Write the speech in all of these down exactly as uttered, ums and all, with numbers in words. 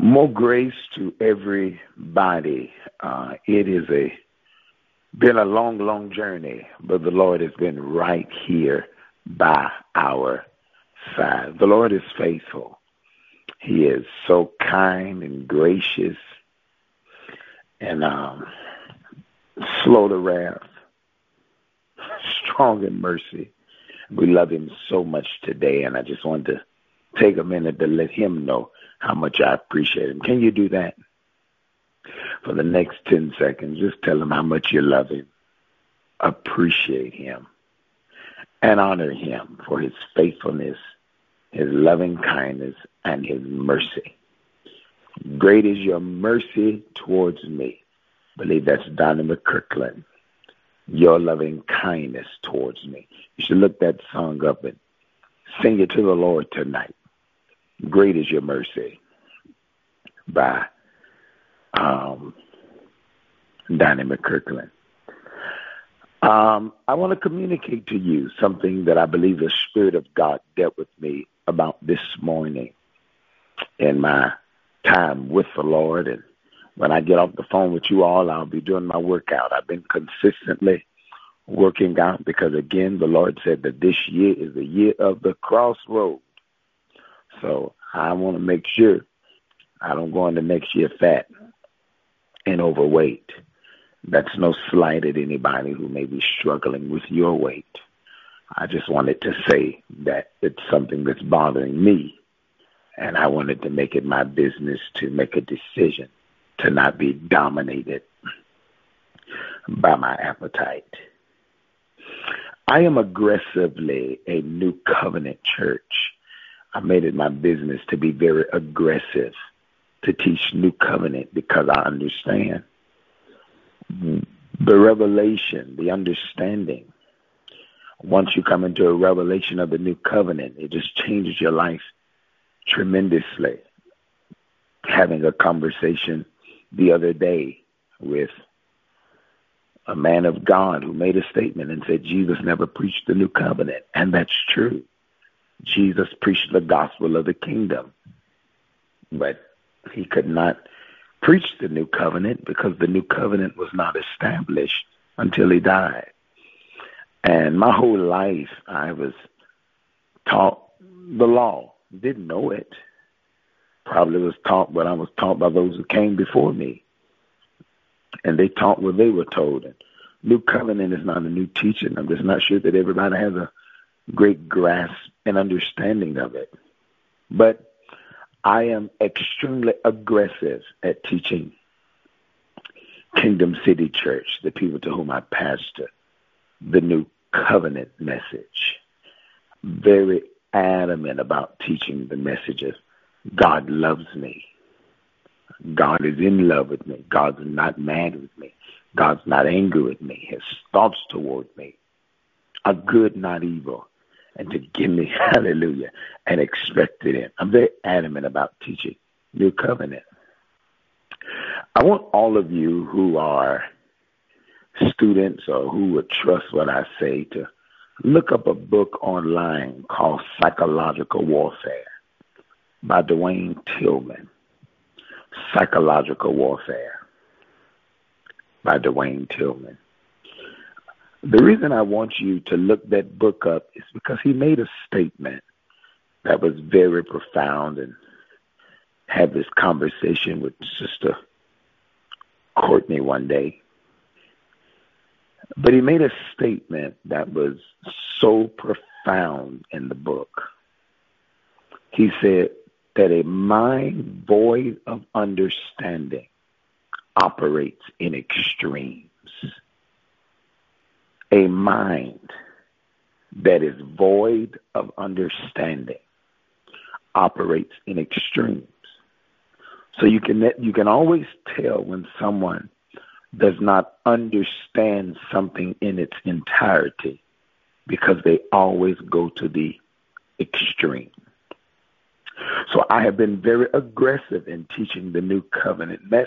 More grace to everybody. Uh, it is a been a long, long journey, but the Lord has been right here by our side. The Lord is faithful. He is so kind and gracious and um, slow to wrath, strong in mercy. We love him so much today, and I just wanted to take a minute to let him know how much I appreciate him. Can you do that? For the next ten seconds, just tell him how much you love him, appreciate him, and honor him for his faithfulness, his loving kindness, and his mercy. Great is your mercy towards me. I believe that's Donnie McKirkland. Your loving kindness towards me. You should look that song up and sing it to the Lord tonight. Great is your mercy by um, Donnie McKirkland. Um, I want to communicate to you something that I believe the Spirit of God dealt with me about this morning in my time with the Lord. And when I get off the phone with you all, I'll be doing my workout. I've been consistently working out because, again, the Lord said that this year is the year of the crossroad. So I want to make sure I don't go into next year fat and overweight. That's no slight at anybody who may be struggling with your weight. I just wanted to say that it's something that's bothering me, and I wanted to make it my business to make a decision to not be dominated by my appetite. I am aggressively a New Covenant church. I made it my business to be very aggressive to teach New Covenant because I understand the revelation, the understanding. Once you come into a revelation of the New Covenant, it just changes your life tremendously. Having a conversation the other day with a man of God who made a statement and said Jesus never preached the New Covenant, and that's true. Jesus preached the gospel of the kingdom, but he could not preach the New Covenant because the New Covenant was not established until he died. And my whole life, I was taught the law, didn't know it. Probably was taught what I was taught by those who came before me. And they taught what they were told. And New Covenant is not a new teaching. I'm just not sure that everybody has a great grasp and understanding of it. But I am extremely aggressive at teaching Kingdom City Church, the people to whom I pastor, the New Covenant message. Very adamant about teaching the message of God loves me. God is in love with me. God's not mad with me. God's not angry with me. His thoughts toward me are good, not evil, and to give me, hallelujah, and expected it. I'm very adamant about teaching New Covenant. I want all of you who are students or who would trust what I say to look up a book online called Psychological Warfare by Dwayne Tillman. Psychological Warfare by Dwayne Tillman. The reason I want you to look that book up is because he made a statement that was very profound, and had this conversation with Sister Courtney one day. But he made a statement that was so profound in the book. He said that a mind void of understanding operates in extremes. A mind that is void of understanding operates in extremes. So you can you can always tell when someone does not understand something in its entirety because they always go to the extreme. So I have been very aggressive in teaching the New Covenant message.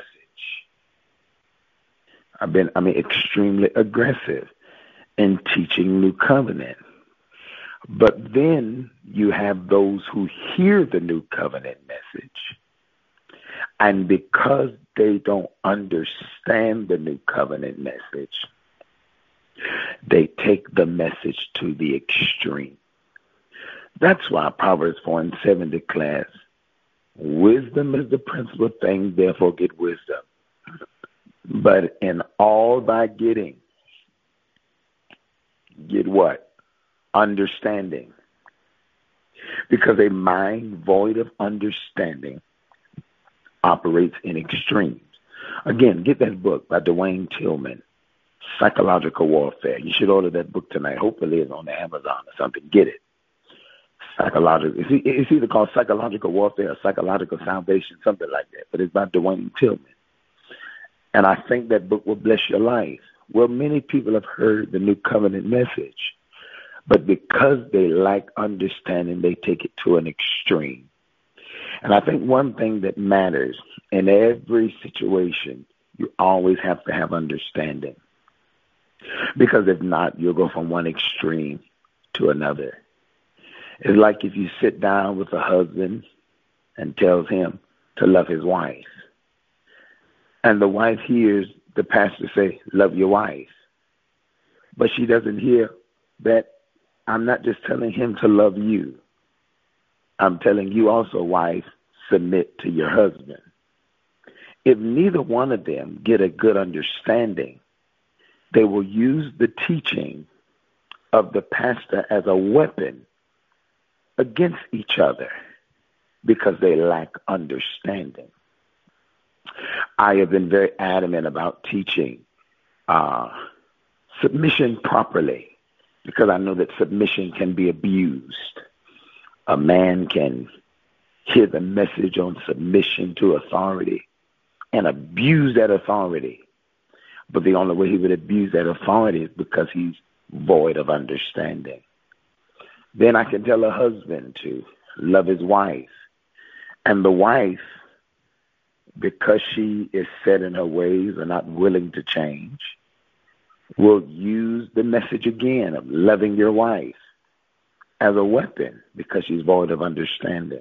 I've been, I mean, extremely aggressive in teaching New Covenant. But then you have those who hear the New Covenant message And because they don't understand the new covenant message, they take the message to the extreme. That's why Proverbs four and seven declares, wisdom is the principal thing, therefore get wisdom. But in all thy getting, get what? Understanding. Because a mind void of understanding operates in extremes. Again, get that book by Dwayne Tillman, Psychological Warfare. You should order that book tonight. Hopefully it's on Amazon or something. Get it. Psychological. It's either called Psychological Warfare or Psychological Salvation, something like that. But it's by Dwayne Tillman. And I think that book will bless your life. Well, many people have heard the new covenant message, but because they lack understanding, they take it to an extreme. And I think one thing that matters in every situation, you always have to have understanding. Because if not, you'll go from one extreme to another. It's like if you sit down with a husband and tells him to love his wife, and the wife hears the pastor say, love your wife, but she doesn't hear that I'm not just telling him to love you. I'm telling you also, wife, submit to your husband. If neither one of them get a good understanding, they will use the teaching of the pastor as a weapon against each other because they lack understanding. I have been very adamant about teaching uh, submission properly because I know that submission can be abused. A man can hear the message on submission to authority and abuse that authority. But the only way he would abuse that authority is because he's void of understanding. Then I can tell a husband to love his wife. And the wife, because she is set in her ways and not willing to change, will use the message again of loving your wife as a weapon because she's void of understanding.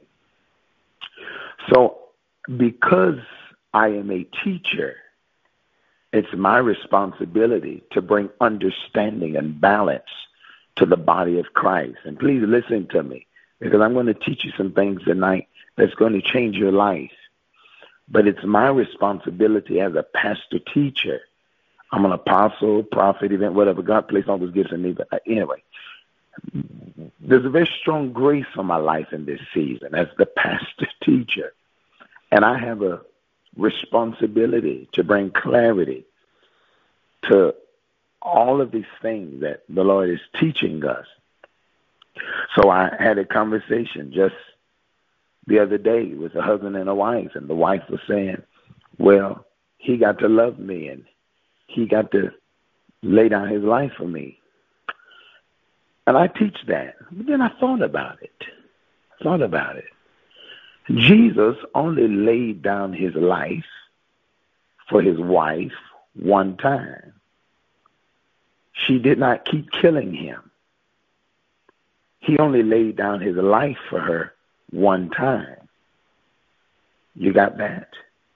So because I am a teacher, it's my responsibility to bring understanding and balance to the body of Christ. And please listen to me, because I'm going to teach you some things tonight that's going to change your life. But it's my responsibility as a pastor teacher. I'm an apostle, prophet, event, whatever. God placed all those gifts in me. But anyway, there's a very strong grace on my life in this season as the pastor teacher. And I have a responsibility to bring clarity to all of these things that the Lord is teaching us. So I had a conversation just the other day with a husband and a wife, and the wife was saying, well, he got to love me and he got to lay down his life for me. And I teach that. But then I thought about it. Thought about it. Jesus only laid down his life for his wife one time. She did not keep killing him. He only laid down his life for her one time. You got that?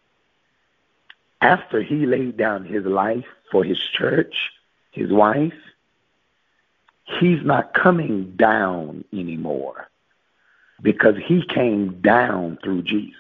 After he laid down his life for his church, his wife, he's not coming down anymore because he came down through Jesus.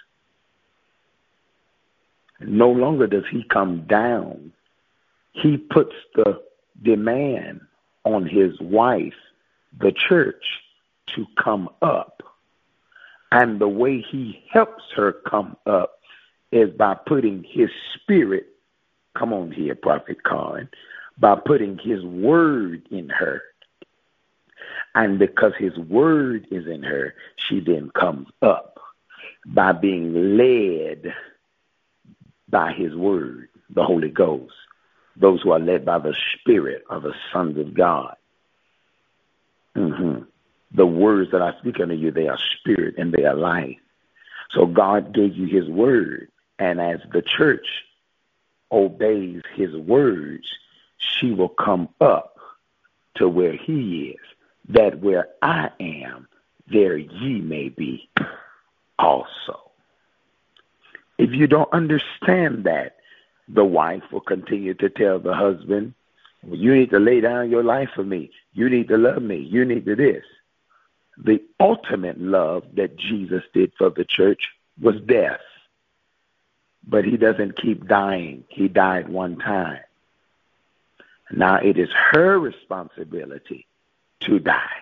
No longer does he come down. He puts the demand on his wife, the church, to come up. And the way he helps her come up is by putting his spirit, come on here, Prophet Colin, by putting his word in her. And because his word is in her, she then comes up by being led by his word, the Holy Ghost. Those who are led by the Spirit are the sons of God. Mm-hmm. The words that I speak unto you, they are spirit and they are life. So God gave you his word. And as the church obeys his words, she will come up to where he is, that where I am, there ye may be also. if you don't understand that, the wife will continue to tell the husband, well, you need to lay down your life for me. You need to love me. You need to this. The ultimate love that Jesus did for the church was death. But he doesn't keep dying. He died one time. Now it is her responsibility to die.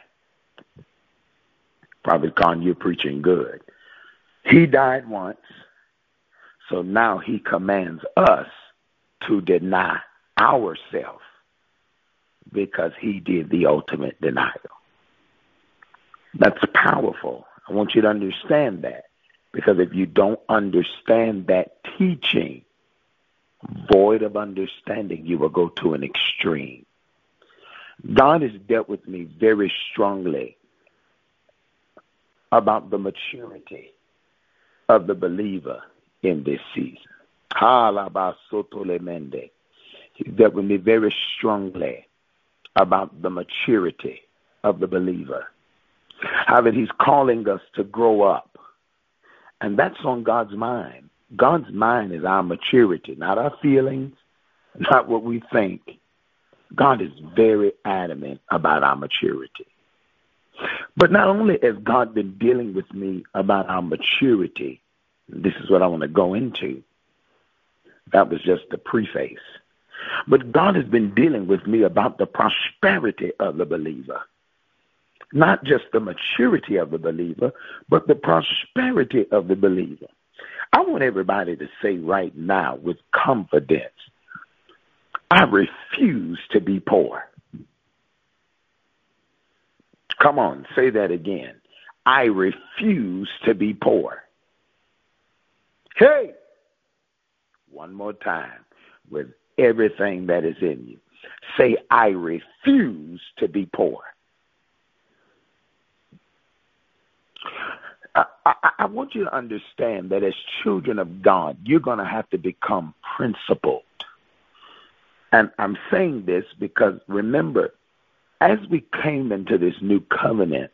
Prophet Con, you're preaching good. He died once, so now he commands us to deny ourselves because he did the ultimate denial. That's powerful. I want you to understand that, because if you don't understand that teaching, void of understanding, you will go to an extreme. God has dealt with me very strongly about the maturity of the believer in this season. He's dealt with me very strongly about the maturity of the believer. How that he's calling us to grow up. And that's on God's mind. God's mind is our maturity, not our feelings, not what we think. God is very adamant about our maturity. But not only has God been dealing with me about our maturity, this is what I want to go into. That was just the preface. But God has been dealing with me about the prosperity of the believer. Not just the maturity of the believer, but the prosperity of the believer. I want everybody to say right now with confidence, I refuse to be poor. Come on, say that again. I refuse to be poor. Hey! One more time with everything that is in you. Say, I refuse to be poor. I, I, I want you to understand that as children of God, you're going to have to become principled. And I'm saying this because, remember, as we came into this new covenant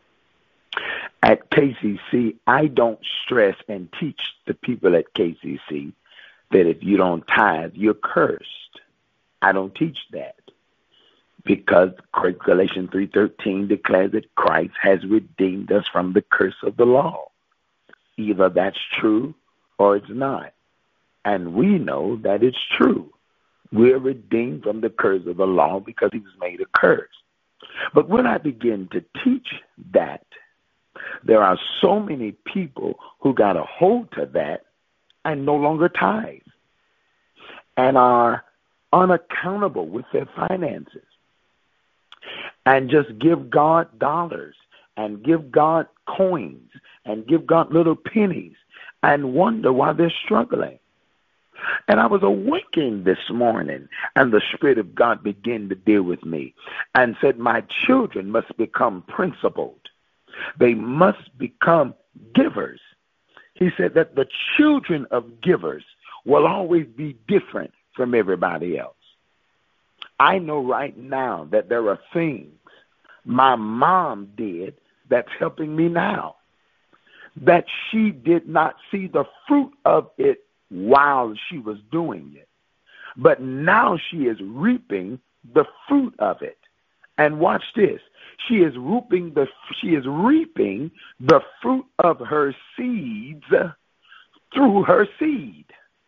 at K C C, I don't stress and teach the people at K C C that if you don't tithe, you're cursed. I don't teach that. Because Galatians three thirteen declares that Christ has redeemed us from the curse of the law. Either that's true or it's not. And we know that it's true. We're redeemed from the curse of the law because he was made a curse. But when I begin to teach that, there are so many people who got a hold to that and no longer tithe and are unaccountable with their finances. And just give God dollars and give God coins and give God little pennies and wonder why they're struggling. And I was awakened this morning, and the Spirit of God began to deal with me and said, my children must become principled. They must become givers. He said that the children of givers will always be different from everybody else. I know right now that there are things my mom did that's helping me now, that she did not see the fruit of it while she was doing it. But now she is reaping the fruit of it. And watch this. She is reaping the she is reaping the fruit of her seeds through her seed.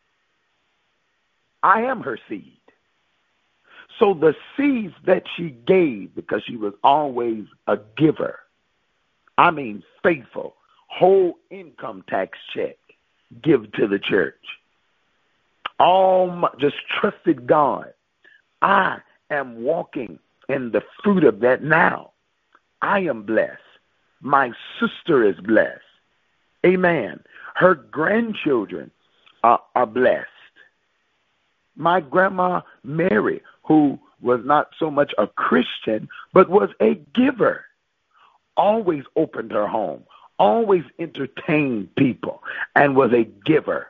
I am her seed. So the seeds that she gave, because she was always a giver, I mean faithful, whole income tax check, give to the church. All my, just trusted God. I am walking in the fruit of that now. I am blessed. My sister is blessed. Amen. Her grandchildren are, are blessed. My grandma Mary, who was not so much a Christian, but was a giver, always opened her home, always entertained people, and was a giver.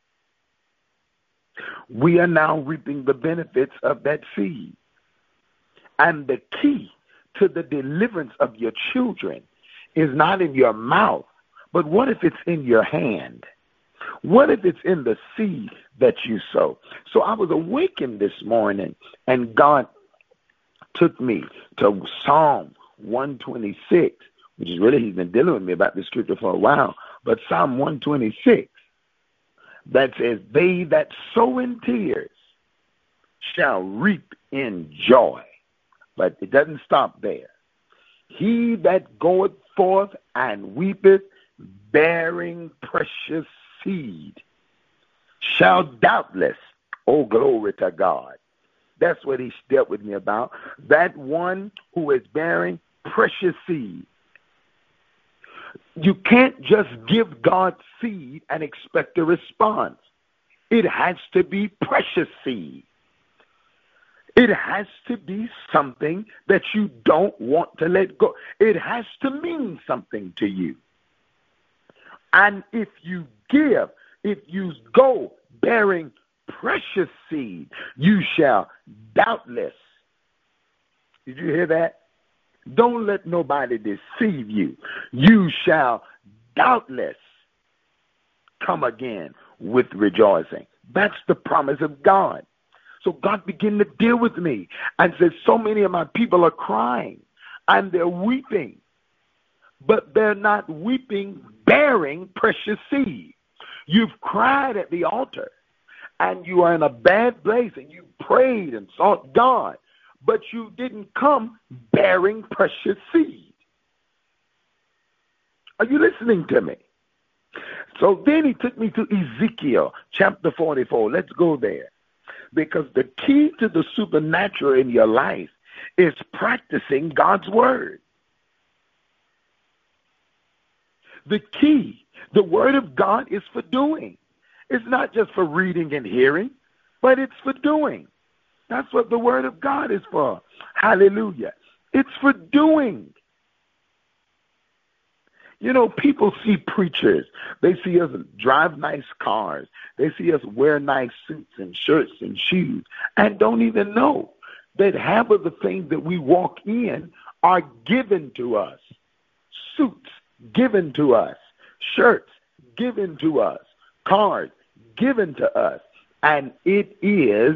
We are now reaping the benefits of that seed. And the key to the deliverance of your children is not in your mouth, but what if it's in your hand? What if it's in the seed that you sow? So I was awakened this morning, and God took me to Psalm one twenty-six, which is really, he's been dealing with me about this scripture for a while, but Psalm one twenty-six, that says, they that sow in tears shall reap in joy. But it doesn't stop there. He that goeth forth and weepeth, bearing precious seed, shall doubtless, oh glory to God. That's what he dealt with me about. That one who is bearing precious seed. You can't just give God seed and expect a response. It has to be precious seed. It has to be something that you don't want to let go. It has to mean something to you. And if you give, if you go bearing precious seed, you shall doubtless. Did you hear that? Don't let nobody deceive you. You shall doubtless come again with rejoicing. That's the promise of God. So God began to deal with me and said, so many of my people are crying and they're weeping, but they're not weeping bearing precious seed. You've cried at the altar and you are in a bad place and you prayed and sought God, but you didn't come bearing precious seed. Are you listening to me? So then he took me to Ezekiel chapter forty-four. Let's go there. Because the key to the supernatural in your life is practicing God's word. The key, the word of God is for doing. It's not just for reading and hearing, but it's for doing. That's what the word of God is for. Hallelujah. It's for doing. You know, people see preachers. They see us drive nice cars. They see us wear nice suits and shirts and shoes and don't even know that half of the things that we walk in are given to us. Suits given to us. Shirts given to us. Cars given to us. And it is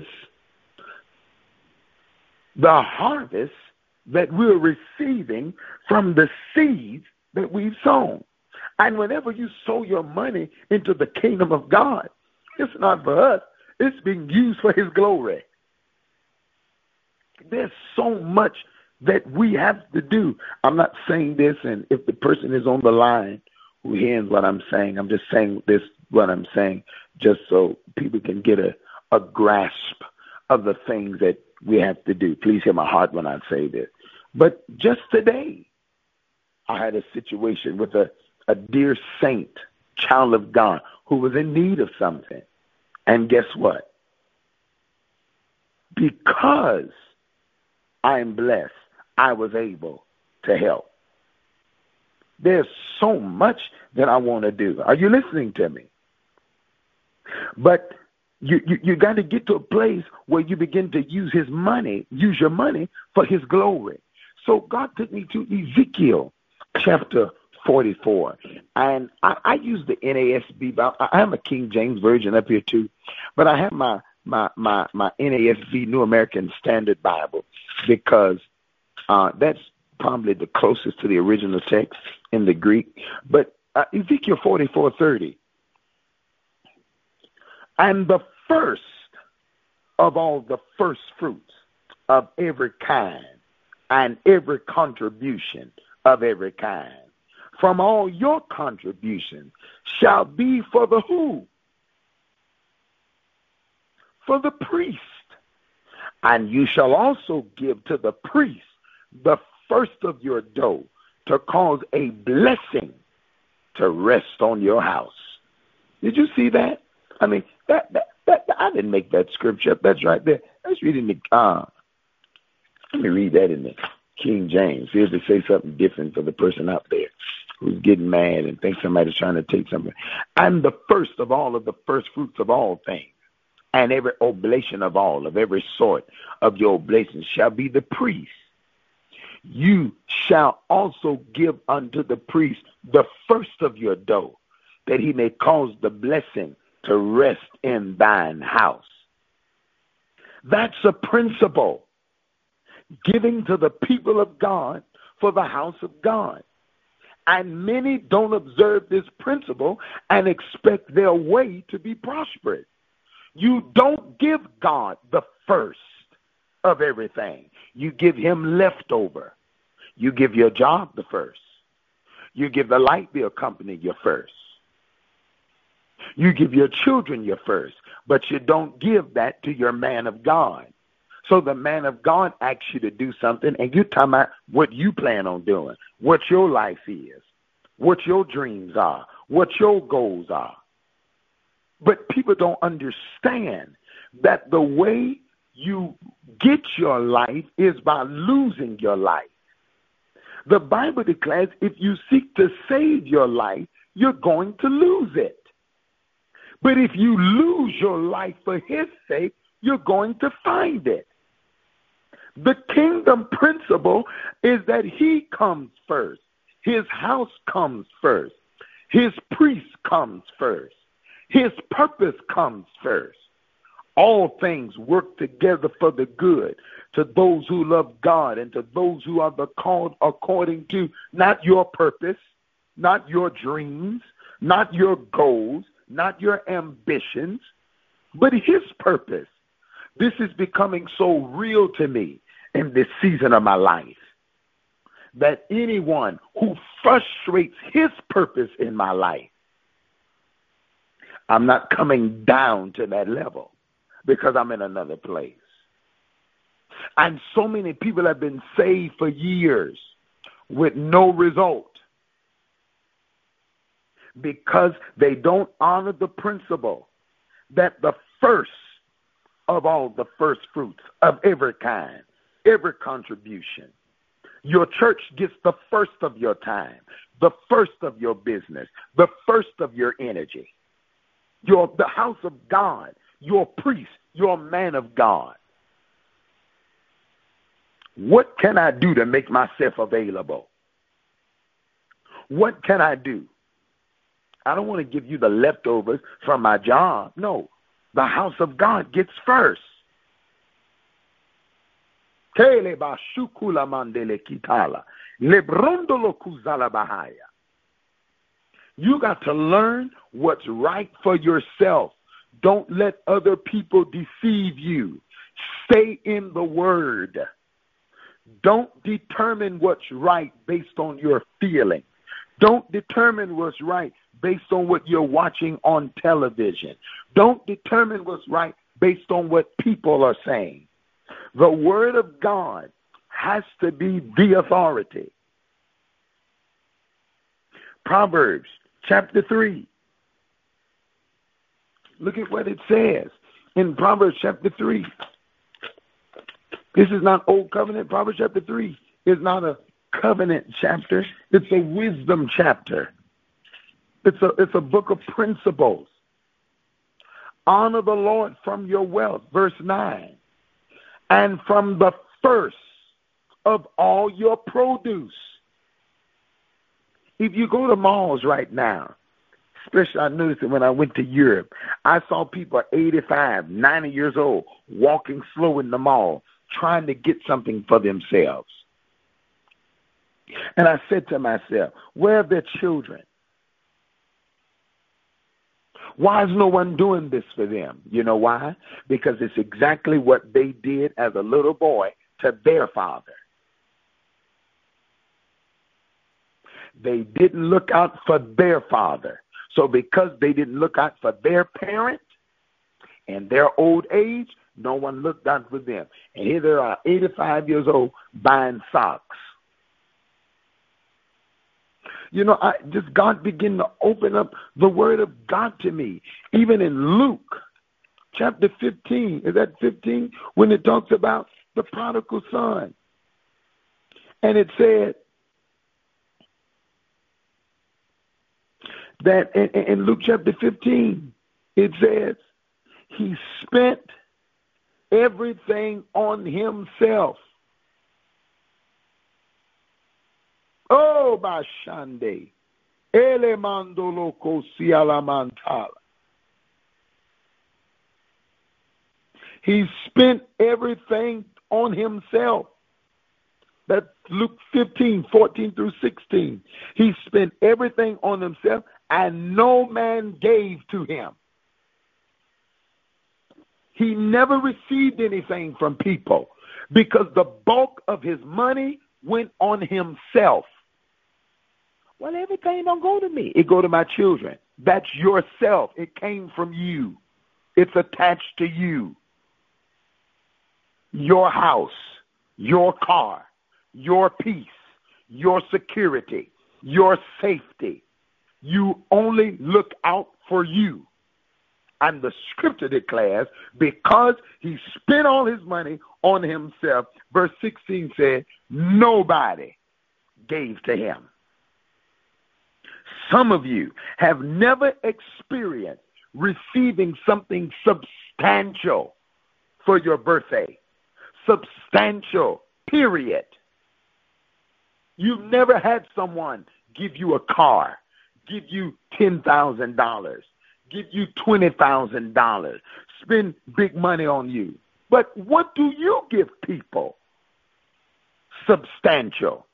the harvest that we're receiving from the seeds that we've sown. And whenever you sow your money into the kingdom of God, it's not for us. It's being used for his glory. There's so much that we have to do. I'm not saying this, and if the person is on the line who hears what I'm saying, I'm just saying this, what I'm saying, just so people can get a, a grasp of the things that we have to do. Please hear my heart when I say this. But just today, I had a situation with a, a dear saint, child of God, who was in need of something. And guess what? Because I'm blessed, I was able to help. There's so much that I want to do. Are you listening to me? But you, you, you got to get to a place where you begin to use his money, use your money for his glory. So God took me to Ezekiel chapter forty-four. And I, I use the N A S B Bible. I have a King James Version up here too, but I have my my my, my N A S B New American Standard Bible because uh, that's probably the closest to the original text in the Greek. But uh, Ezekiel forty-four thirty. And the first of all the first fruits of every kind and every contribution of every kind from all your contributions shall be for the who? For the priest. And you shall also give to the priest the first of your dough to cause a blessing to rest on your house. Did you see that? I mean, that, that, that I didn't make that scripture up. That's right there. Let's read in the, uh, let me read that in the King James. Here's to say something different for the person out there who's getting mad and thinks somebody's trying to take something. I'm the first of all of the first fruits of all things, and every oblation of all, of every sort of your oblations shall be the priest. You shall also give unto the priest the first of your dough that he may cause the blessing to rest in thine house. That's a principle. Giving to the people of God for the house of God. And many don't observe this principle and expect their way to be prosperous. You don't give God the first of everything. You give him leftover. You give your job the first. You give the light bill company your first. You give your children your first, but you don't give that to your man of God. So the man of God asks you to do something, and you talking about what you plan on doing, what your life is, what your dreams are, what your goals are. But people don't understand that the way you get your life is by losing your life. The Bible declares if you seek to save your life, you're going to lose it. But if you lose your life for his sake, you're going to find it. The kingdom principle is that he comes first. His house comes first. His priest comes first. His purpose comes first. All things work together for the good to those who love God and to those who are the called according to not your purpose, not your dreams, not your goals, not your ambitions, but his purpose. This is becoming so real to me in this season of my life that anyone who frustrates his purpose in my life, I'm not coming down to that level because I'm in another place. And so many people have been saved for years with no result because they don't honor the principle that the first of all the first fruits of every kind, every contribution, your church gets the first of your time, the first of your business, the first of your energy. Your, the house of God, your priest, your man of God. What can I do to make myself available? What can I do? I don't want to give you the leftovers from my job. No, the house of God gets first. You got to learn what's right for yourself. Don't let other people deceive you. Stay in the word. Don't determine what's right based on your feelings. Don't determine what's right based on what you're watching on television. Don't determine what's right based on what people are saying. The word of God has to be the authority. Proverbs chapter three. Look at what it says in Proverbs chapter three. This is not Old Covenant. Proverbs chapter three is not a covenant chapter. It's a wisdom chapter. It's a, it's a book of principles. Honor the Lord from your wealth, verse nine, and from the first of all your produce. If you go to malls right now, especially I noticed it when I went to Europe, I saw people eighty-five, ninety years old walking slow in the mall, trying to get something for themselves. And I said to myself, where are their children? Why is no one doing this for them? You know why? Because it's exactly what they did as a little boy to their father. They didn't look out for their father. So because they didn't look out for their parent and their old age, no one looked out for them. And here they are, eighty-five years old, buying socks. You know, I just God began to open up the word of God to me. Even in Luke chapter fifteen, is that fifteen? When it talks about the prodigal son. And it said that in, in Luke chapter fifteen, it says he spent everything on himself. Oh, Bashande. Elemandoloko sialamantala. He spent everything on himself. That's Luke fifteen, fourteen through sixteen. He spent everything on himself, and no man gave to him. He never received anything from people because the bulk of his money went on himself. Well, everything don't go to me. It go to my children. That's yourself. It came from you. It's attached to you. Your house, your car, your peace, your security, your safety. You only look out for you. And the scripture declares, because he spent all his money on himself, verse sixteen said, nobody gave to him. Some of you have never experienced receiving something substantial for your birthday. Substantial, period. You've never had someone give you a car, give you ten thousand dollars, give you twenty thousand dollars, spend big money on you. But what do you give people? Substantial.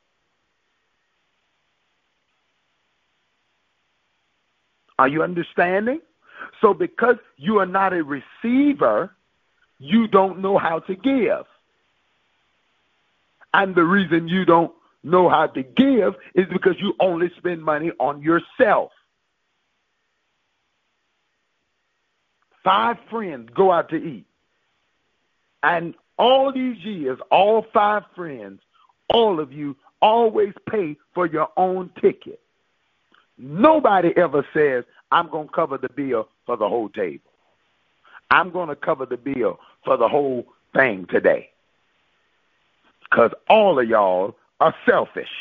Are you understanding? So because you are not a receiver, you don't know how to give. And the reason you don't know how to give is because you only spend money on yourself. Five friends go out to eat. And all these years, all five friends, all of you always pay for your own ticket. Nobody ever says, I'm going to cover the bill for the whole table. I'm going to cover the bill for the whole thing today. Because all of y'all are selfish.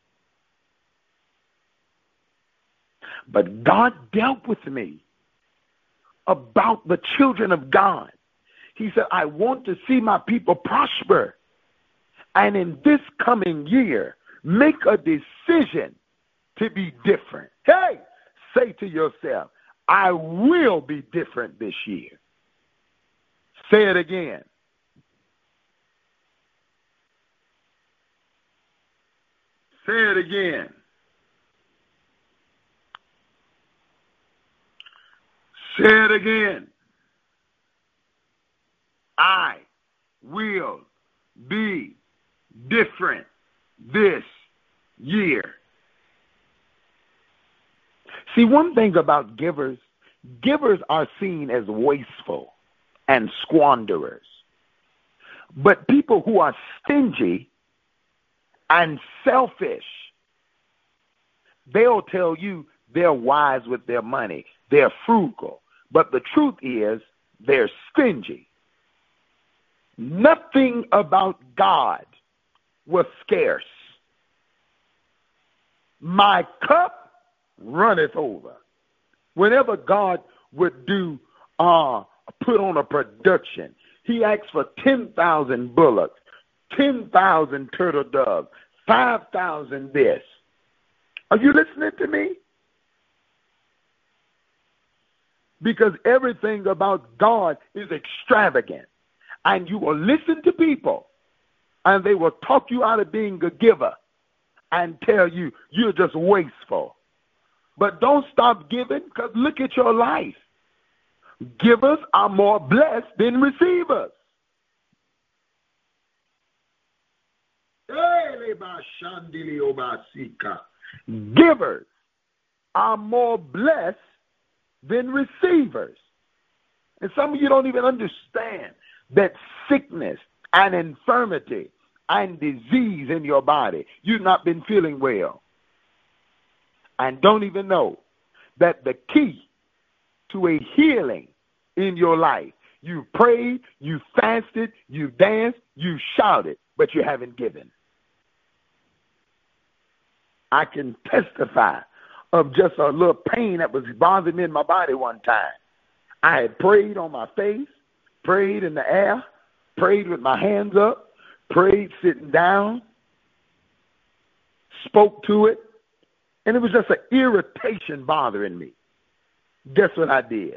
But God dealt with me about the children of God. He said, I want to see my people prosper. And in this coming year, make a decision to be different. Hey, say to yourself, I will be different this year. Say it again. Say it again. Say it again. I will be different this year. See, one thing about givers, givers are seen as wasteful and squanderers. But people who are stingy and selfish, they'll tell you they're wise with their money. They're frugal. But the truth is, they're stingy. Nothing about God was scarce. My cup runneth over. Whenever God would do, uh, put on a production, he asked for ten thousand bullocks, ten thousand turtle doves, five thousand this. Are you listening to me? Because everything about God is extravagant. And you will listen to people, and they will talk you out of being a giver and tell you you're just wasteful. But don't stop giving, because look at your life. Givers are more blessed than receivers. Givers are more blessed than receivers. And some of you don't even understand that sickness and infirmity and disease in your body, you've not been feeling well. And don't even know that the key to a healing in your life, you prayed, you fasted, you danced, you shouted, but you haven't given. I can testify of just a little pain that was bothering me in my body one time. I had prayed on my face, prayed in the air, prayed with my hands up, prayed sitting down, spoke to it, And it was just an irritation bothering me. Guess what I did?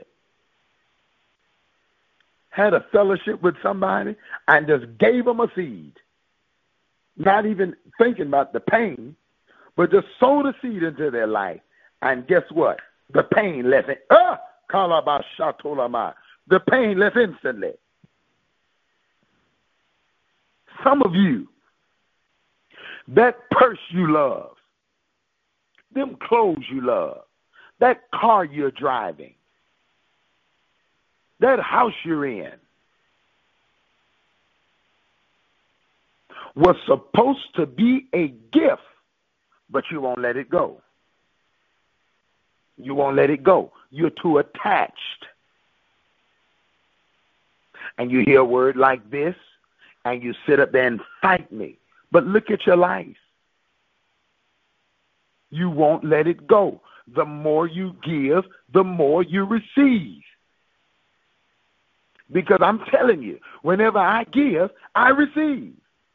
Had a fellowship with somebody and just gave them a seed. Not even thinking about the pain, but just sowed a seed into their life. And guess what? The pain left it. Ah, kalabashatolama. The pain left instantly. Some of you, that purse you love, them clothes you love, that car you're driving, that house you're in, was supposed to be a gift, but you won't let it go. You won't let it go. You're too attached. And you hear a word like this, and you sit up there and fight me. But look at your life. You won't let it go. The more you give, the more you receive. Because I'm telling you, whenever I give, I receive.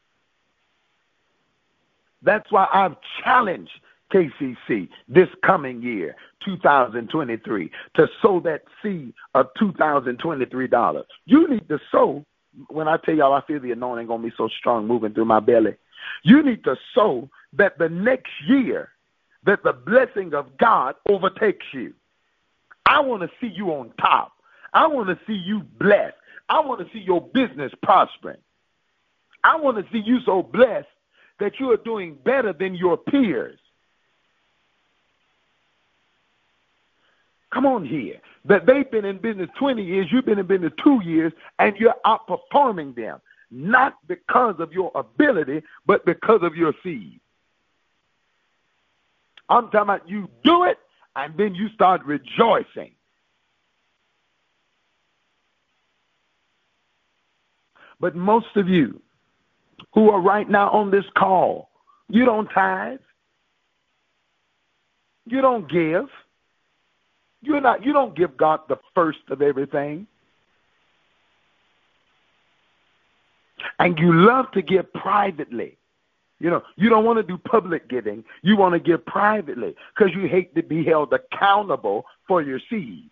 That's why I've challenged K C C this coming year, two thousand twenty-three, to sow that seed of two thousand twenty-three dollars. You need to sow. When I tell y'all I feel the anointing going to be so strong moving through my belly, you need to sow that the next year, that the blessing of God overtakes you. I want to see you on top. I want to see you blessed. I want to see your business prospering. I want to see you so blessed that you are doing better than your peers. Come on here. That they've been in business twenty years, you've been in business two years, and you're outperforming them. Not because of your ability, but because of your seed. I'm talking about you do it, and then you start rejoicing. But most of you who are right now on this call, you don't tithe. You don't give. You're not, you don't give God the first of everything. And you love to give privately. You know, you don't want to do public giving. You want to give privately because you hate to be held accountable for your seed.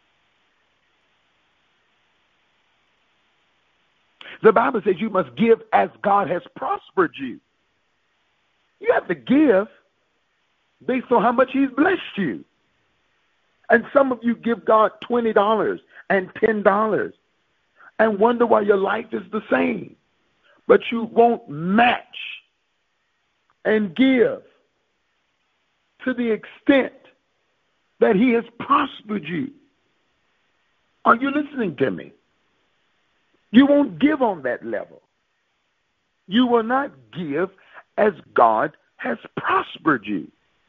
The Bible says you must give as God has prospered you. You have to give based on how much he's blessed you. And some of you give God twenty dollars and ten dollars and wonder why your life is the same. But you won't match and give to the extent that he has prospered you. Are you listening to me? You won't give on that level. You will not give as God has prospered you.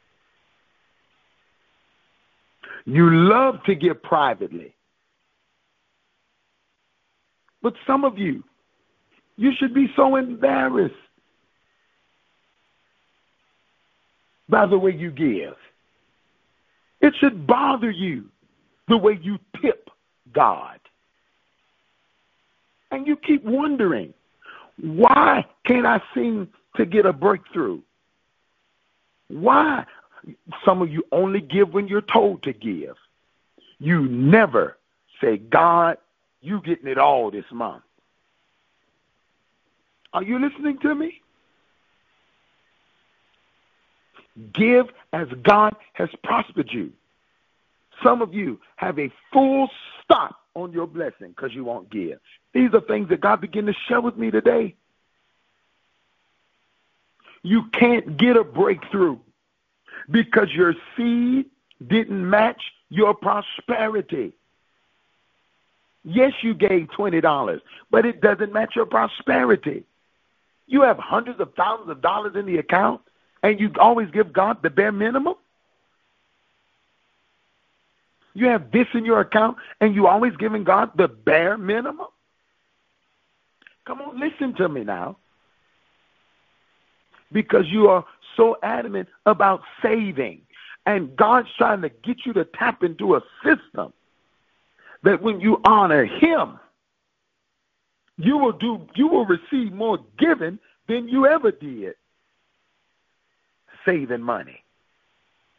You love to give privately. But some of you, you should be so embarrassed by the way you give. It should bother you the way you tip God. And you keep wondering, why can't I seem to get a breakthrough? Why? Some of you only give when you're told to give. You never say, God, you getting it all this month. Are you listening to me? Give as God has prospered you. Some of you have a full stop on your blessing because you won't give. These are things that God began to share with me today. You can't get a breakthrough because your seed didn't match your prosperity. Yes, you gave twenty dollars, but it doesn't match your prosperity. You have hundreds of thousands of dollars in the account, and you always give God the bare minimum? You have this in your account, and you always giving God the bare minimum? Come on, listen to me now. Because you are so adamant about saving, and God's trying to get you to tap into a system that when you honor him, you will do, you will receive more giving than you ever did saving money.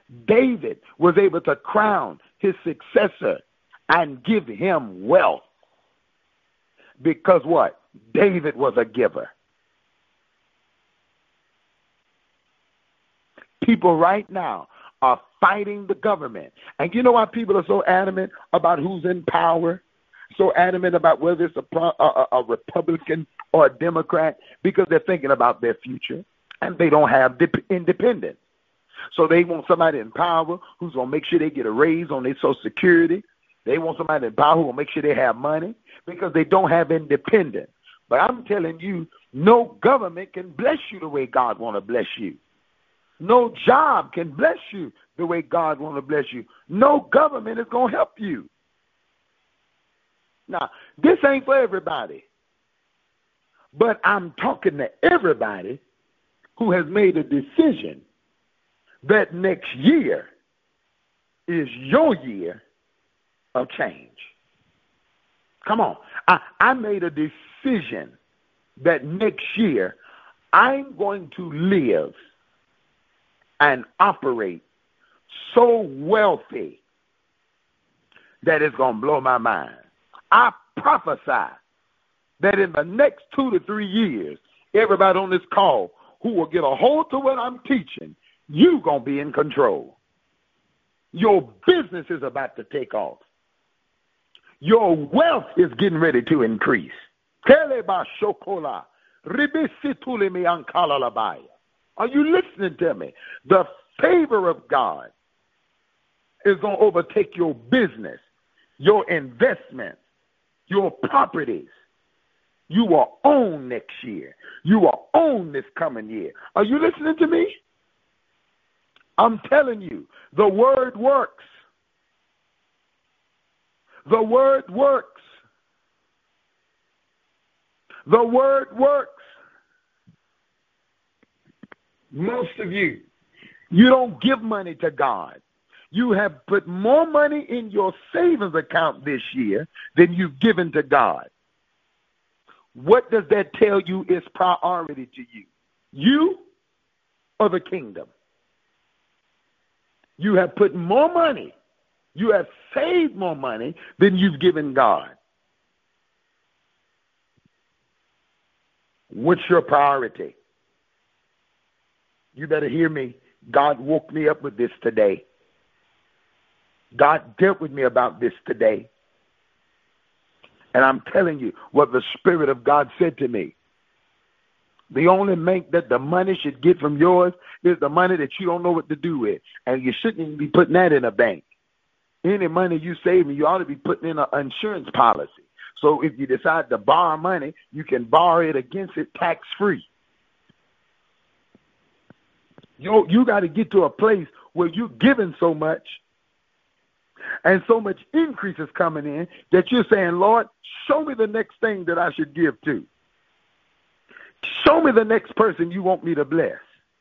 David was able to crown his successor and give him wealth. Because what? David was a giver. People right now are fighting the government. And you know why people are so adamant about who's in power? So adamant about whether it's a, a, a Republican or a Democrat? Because they're thinking about their future, and they don't have dip- independence. So they want somebody in power who's going to make sure they get a raise on their Social Security. They want somebody in power who will make sure they have money, because they don't have independence. But I'm telling you, no government can bless you the way God want to bless you. No job can bless you the way God want to bless you. No government is going to help you. Now, this ain't for everybody. But I'm talking to everybody who has made a decision that next year is your year of change. Come on. I, I made a decision that next year I'm going to live and operate so wealthy that it's going to blow my mind. I prophesy that in the next two to three years, everybody on this call who will get a hold to what I'm teaching, you're going to be in control. Your business is about to take off. Your wealth is getting ready to increase. Are you listening to me? The favor of God is going to overtake your business, your investments, your properties. You will own next year. You will own this coming year. Are you listening to me? I'm telling you, the word works. The word works. The word works. Most of you, you don't give money to God. You have put more money in your savings account this year than you've given to God. What does that tell you is priority to you? You or the kingdom? You have put more money, you have saved more money than you've given God. What's your priority? You better hear me. God woke me up with this today. God dealt with me about this today. And I'm telling you what the Spirit of God said to me. The only make that the money should get from yours is the money that you don't know what to do with. And you shouldn't even be putting that in a bank. Any money you save, you ought to be putting in an insurance policy. So if you decide to borrow money, you can borrow it against it tax-free. You, you got to get to a place where you're giving so much and so much increase is coming in that you're saying, Lord, show me the next thing that I should give to. Show me the next person you want me to bless.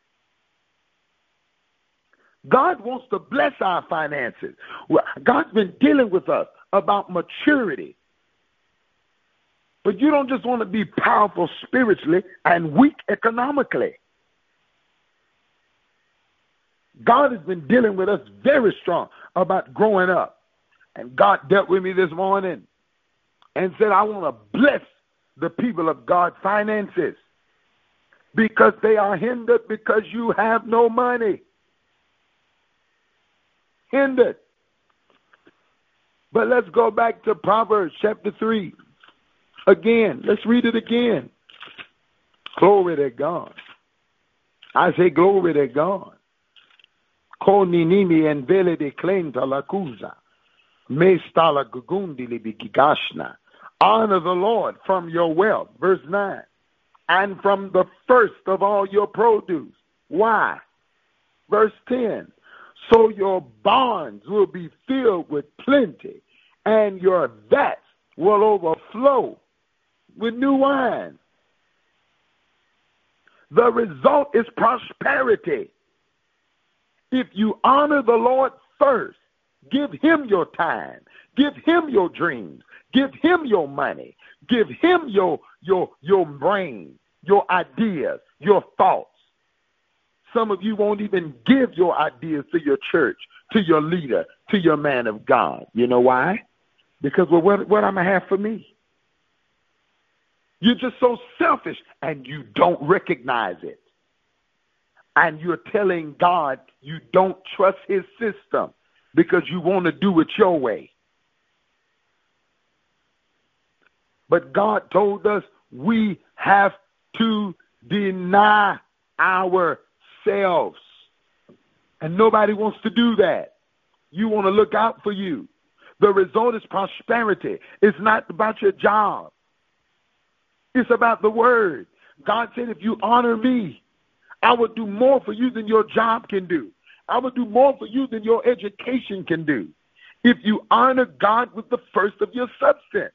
God wants to bless our finances. God's been dealing with us about maturity. But you don't just want to be powerful spiritually and weak economically. God has been dealing with us very strong about growing up. And God dealt with me this morning and said, I want to bless the people of God's finances because they are hindered because you have no money. Hindered. But let's go back to Proverbs chapter three. Again, let's read it again. Glory to God. I say glory to God. Koninimi and vele de klenta lakuza. Mestala gugundili bigigashna. Honor the Lord from your wealth. Verse nine. And from the first of all your produce. Why? Verse ten. So your barns will be filled with plenty, and your vats will overflow with new wine. The result is prosperity. If you honor the Lord first, give him your time, give him your dreams, give him your money, give him your your your brain, your ideas, your thoughts. Some of you won't even give your ideas to your church, to your leader, to your man of God. You know why? Because, well, what, what I'm going to have for me? You're just so selfish, and you don't recognize it. And you're telling God you don't trust his system because you want to do it your way. But God told us we have to deny ourselves. And nobody wants to do that. You want to look out for you. The result is prosperity. It's not about your job. It's about the word. God said, if you honor me, I will do more for you than your job can do. I will do more for you than your education can do. If you honor God with the first of your substance.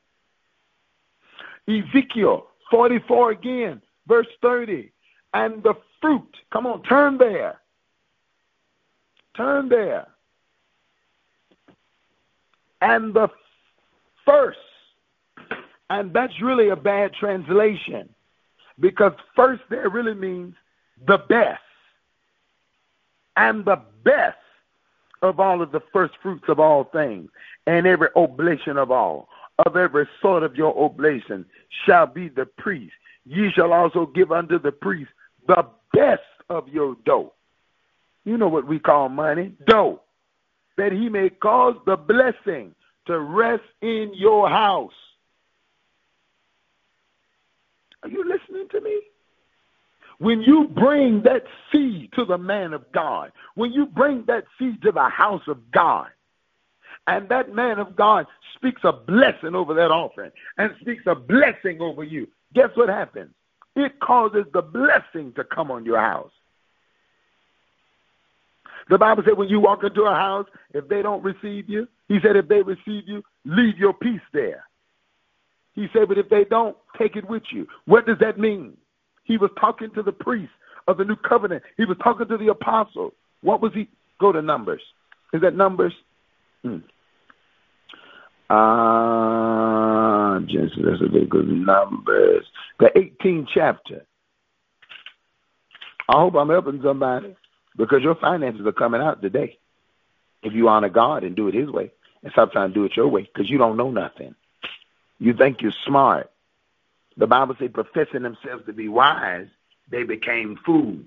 Ezekiel forty-four again, verse thirty. And the fruit, come on, turn there. Turn there. And the first, and that's really a bad translation, because first there really means the best. And the best of all of the first fruits of all things, and every oblation of all, of every sort of your oblation, shall be the priest. Ye shall also give unto the priest the best of your dough. You know what we call money? Dough. That he may cause the blessing to rest in your house. Are you listening to me? When you bring that seed to the man of God, when you bring that seed to the house of God, and that man of God speaks a blessing over that offering and speaks a blessing over you, guess what happens? It causes the blessing to come on your house. The Bible said when you walk into a house, if they don't receive you, he said if they receive you, leave your peace there. He said, but if they don't, take it with you. What does that mean? He was talking to the priests of the new covenant. He was talking to the apostles. What was he? Go to Numbers. Is that Numbers? Hmm. Uh, Genesis, that's a big good Numbers. The eighteenth chapter. I hope I'm helping somebody, because your finances are coming out today. If you honor God and do it his way, and stop trying to do it your way, because you don't know nothing. You think you're smart. The Bible says, professing themselves to be wise, they became fools.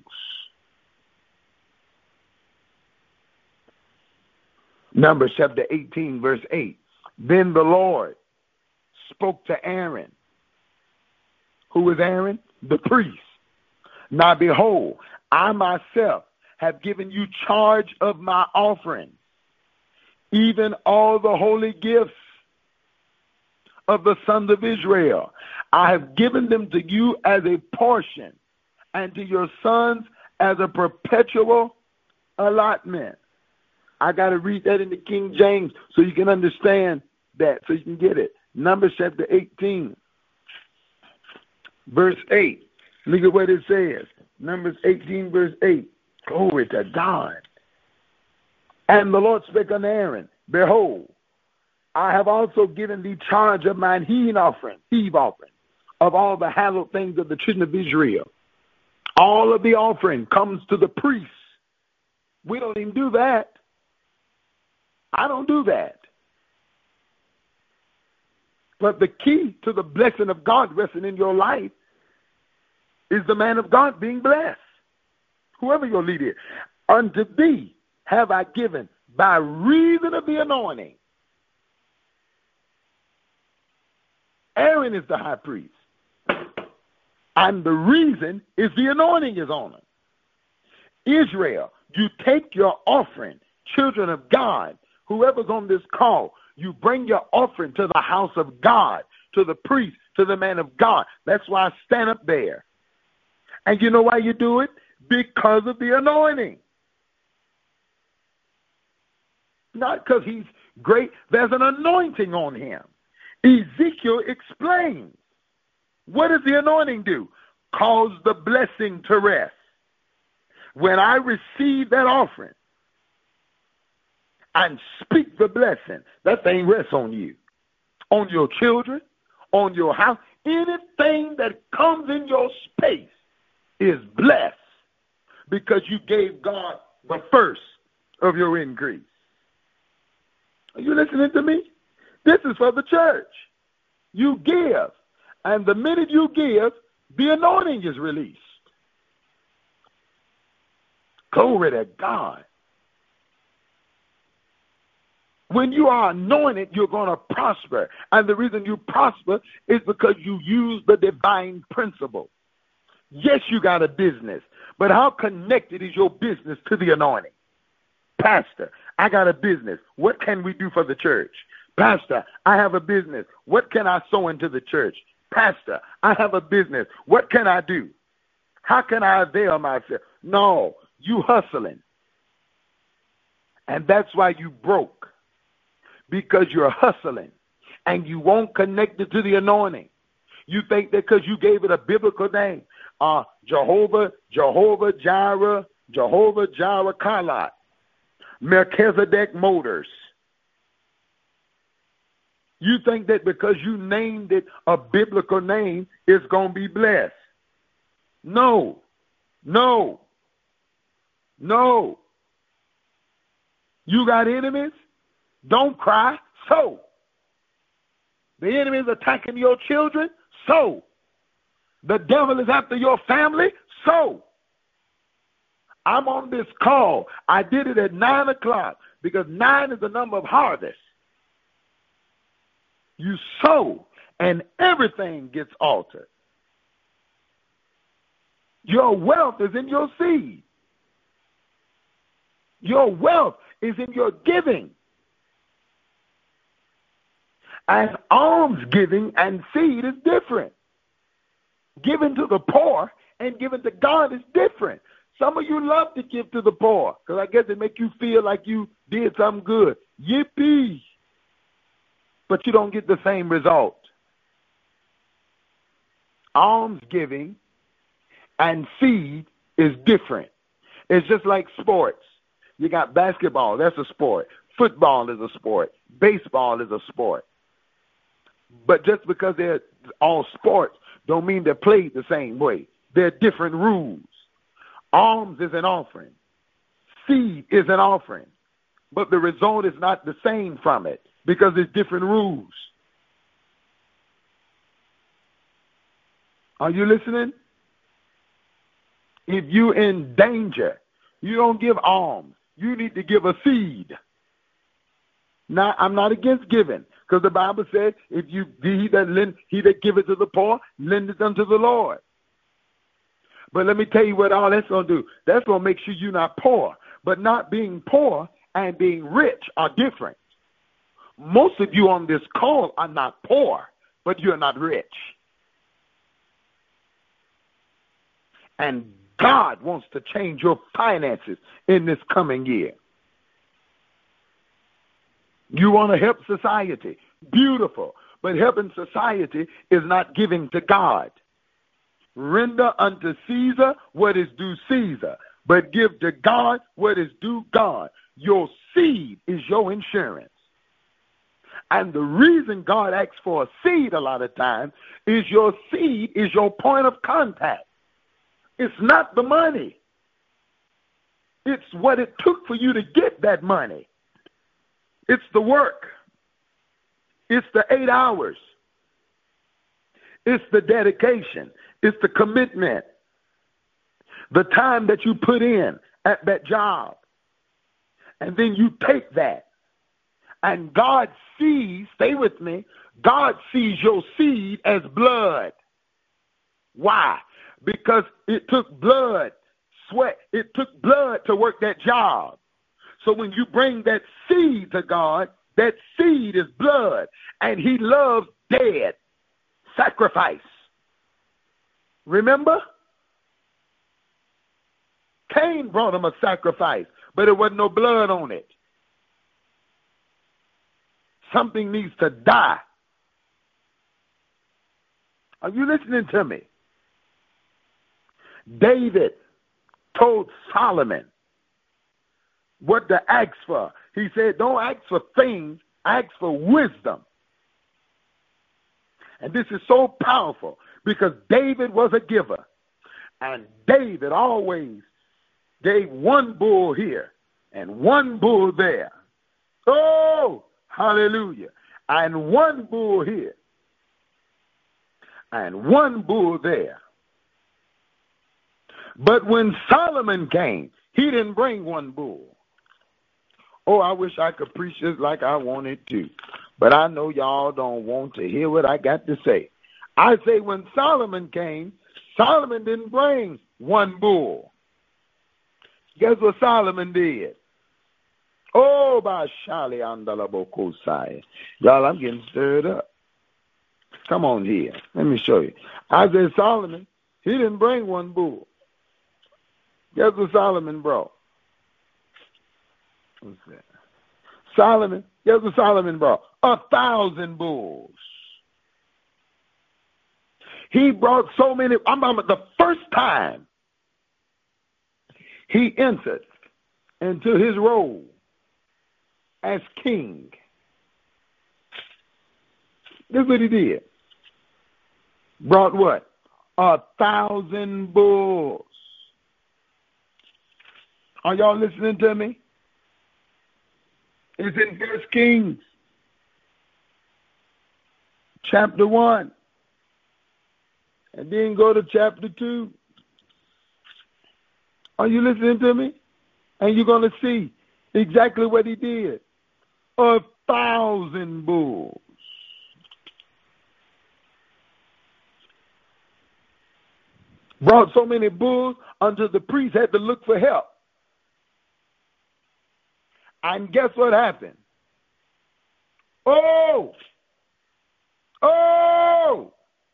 Numbers chapter eighteen, verse eight. Then the Lord spoke to Aaron. Who is Aaron? The priest. Now behold, I myself have given you charge of my offering, even all the holy gifts of the sons of Israel. I have given them to you as a portion, and to your sons as a perpetual allotment. I got to read that in the King James so you can understand that, so you can get it. Numbers chapter eighteen, verse eight. Look at what it says. Numbers eighteen, verse eight. Glory to God. And the Lord spake unto Aaron, behold, I have also given thee charge of mine heave offering, heave offering, of all the hallowed things of the children of Israel. All of the offering comes to the priests. We don't even do that. I don't do that. But the key to the blessing of God resting in your life is the man of God being blessed. Whoever your leader is. Unto thee have I given by reason of the anointing. Aaron is the high priest. And the reason is the anointing is on him. Israel, you take your offering, children of God, whoever's on this call, you bring your offering to the house of God, to the priest, to the man of God. That's why I stand up there. And you know why you do it? Because of the anointing. Not because he's great. There's an anointing on him. Ezekiel explains. What does the anointing do? Cause the blessing to rest. When I receive that offering and speak the blessing, that thing rests on you, on your children, on your house. Anything that comes in your space is blessed because you gave God the first of your increase. Are you listening to me? This is for the church. You give, and the minute you give, the anointing is released. Glory to God. When you are anointed, you're going to prosper. And the reason you prosper is because you use the divine principle. Yes, you got a business, but how connected is your business to the anointing? Pastor, I got a business. What can we do for the church? Pastor, I have a business. What can I sow into the church? Pastor, I have a business. What can I do? How can I avail myself? No, you hustling. And that's why you broke. Because you're hustling and you won't connect it to the anointing. You think that because you gave it a biblical name, uh, Jehovah, Jehovah Jireh, Jehovah Jireh Kalat, Melchizedek Motors. You think that because you named it a biblical name, it's going to be blessed. No, no, no. You got enemies? Don't cry. So, the enemy is attacking your children. So, the devil is after your family. So, I'm on this call. I did it at nine o'clock because nine is the number of harvest. You sow and everything gets altered. Your wealth is in your seed. Your wealth is in your giving. And alms giving and seed is different. Giving to the poor and giving to God is different. Some of you love to give to the poor because I guess it make you feel like you did something good. Yippee! But you don't get the same result. Alms giving and seed is different. It's just like sports. You got basketball, that's a sport. Football is a sport. Baseball is a sport. But just because they're all sports don't mean they're played the same way. They're different rules. Alms is an offering. Seed is an offering. But the result is not the same from it because there's different rules. Are you listening? If you're in danger, you don't give alms. You need to give a seed. Now, I'm not against giving, because the Bible says, if you he that lend, he that giveth to the poor, lendeth unto the Lord. But let me tell you what all that's going to do. That's going to make sure you're not poor. But not being poor and being rich are different. Most of you on this call are not poor, but you're not rich. And God wants to change your finances in this coming year. You want to help society. Beautiful. But helping society is not giving to God. Render unto Caesar what is due Caesar, but give to God what is due God. Your seed is your insurance. And the reason God asks for a seed a lot of times is your seed is your point of contact. It's not the money. It's what it took for you to get that money. It's the work. It's the eight hours. It's the dedication. It's the commitment. The time that you put in at that job. And then you take that. And God sees, stay with me, God sees your seed as blood. Why? Because it took blood, sweat, it took blood to work that job. So when you bring that seed to God, that seed is blood, and he loves dead sacrifice. Remember? Cain brought him a sacrifice, but there wasn't no blood on it. Something needs to die. Are you listening to me? David told Solomon what to ask for. He said, don't ask for things, ask for wisdom. And this is so powerful because David was a giver. And David always gave one bull here and one bull there. Oh, hallelujah. And one bull here and one bull there. But when Solomon came, he didn't bring one bull. Oh, I wish I could preach this like I wanted to, but I know y'all don't want to hear what I got to say. I say when Solomon came, Solomon didn't bring one bull. Guess what Solomon did? Oh, by Shali Andalabokosai. Y'all, I'm getting stirred up. Come on here. Let me show you. I said Solomon, he didn't bring one bull. Guess what Solomon brought? What's that? Solomon, guess what Solomon brought? A thousand bulls. He brought so many. I'm talking the first time he entered into his role as king. This is what he did. Brought what? A thousand bulls. Are y'all listening to me? It's in First Kings, chapter one. And then go to chapter two. Are you listening to me? And you're going to see exactly what he did. A thousand bulls. Brought so many bulls until the priest had to look for help. And guess what happened? Oh! Oh!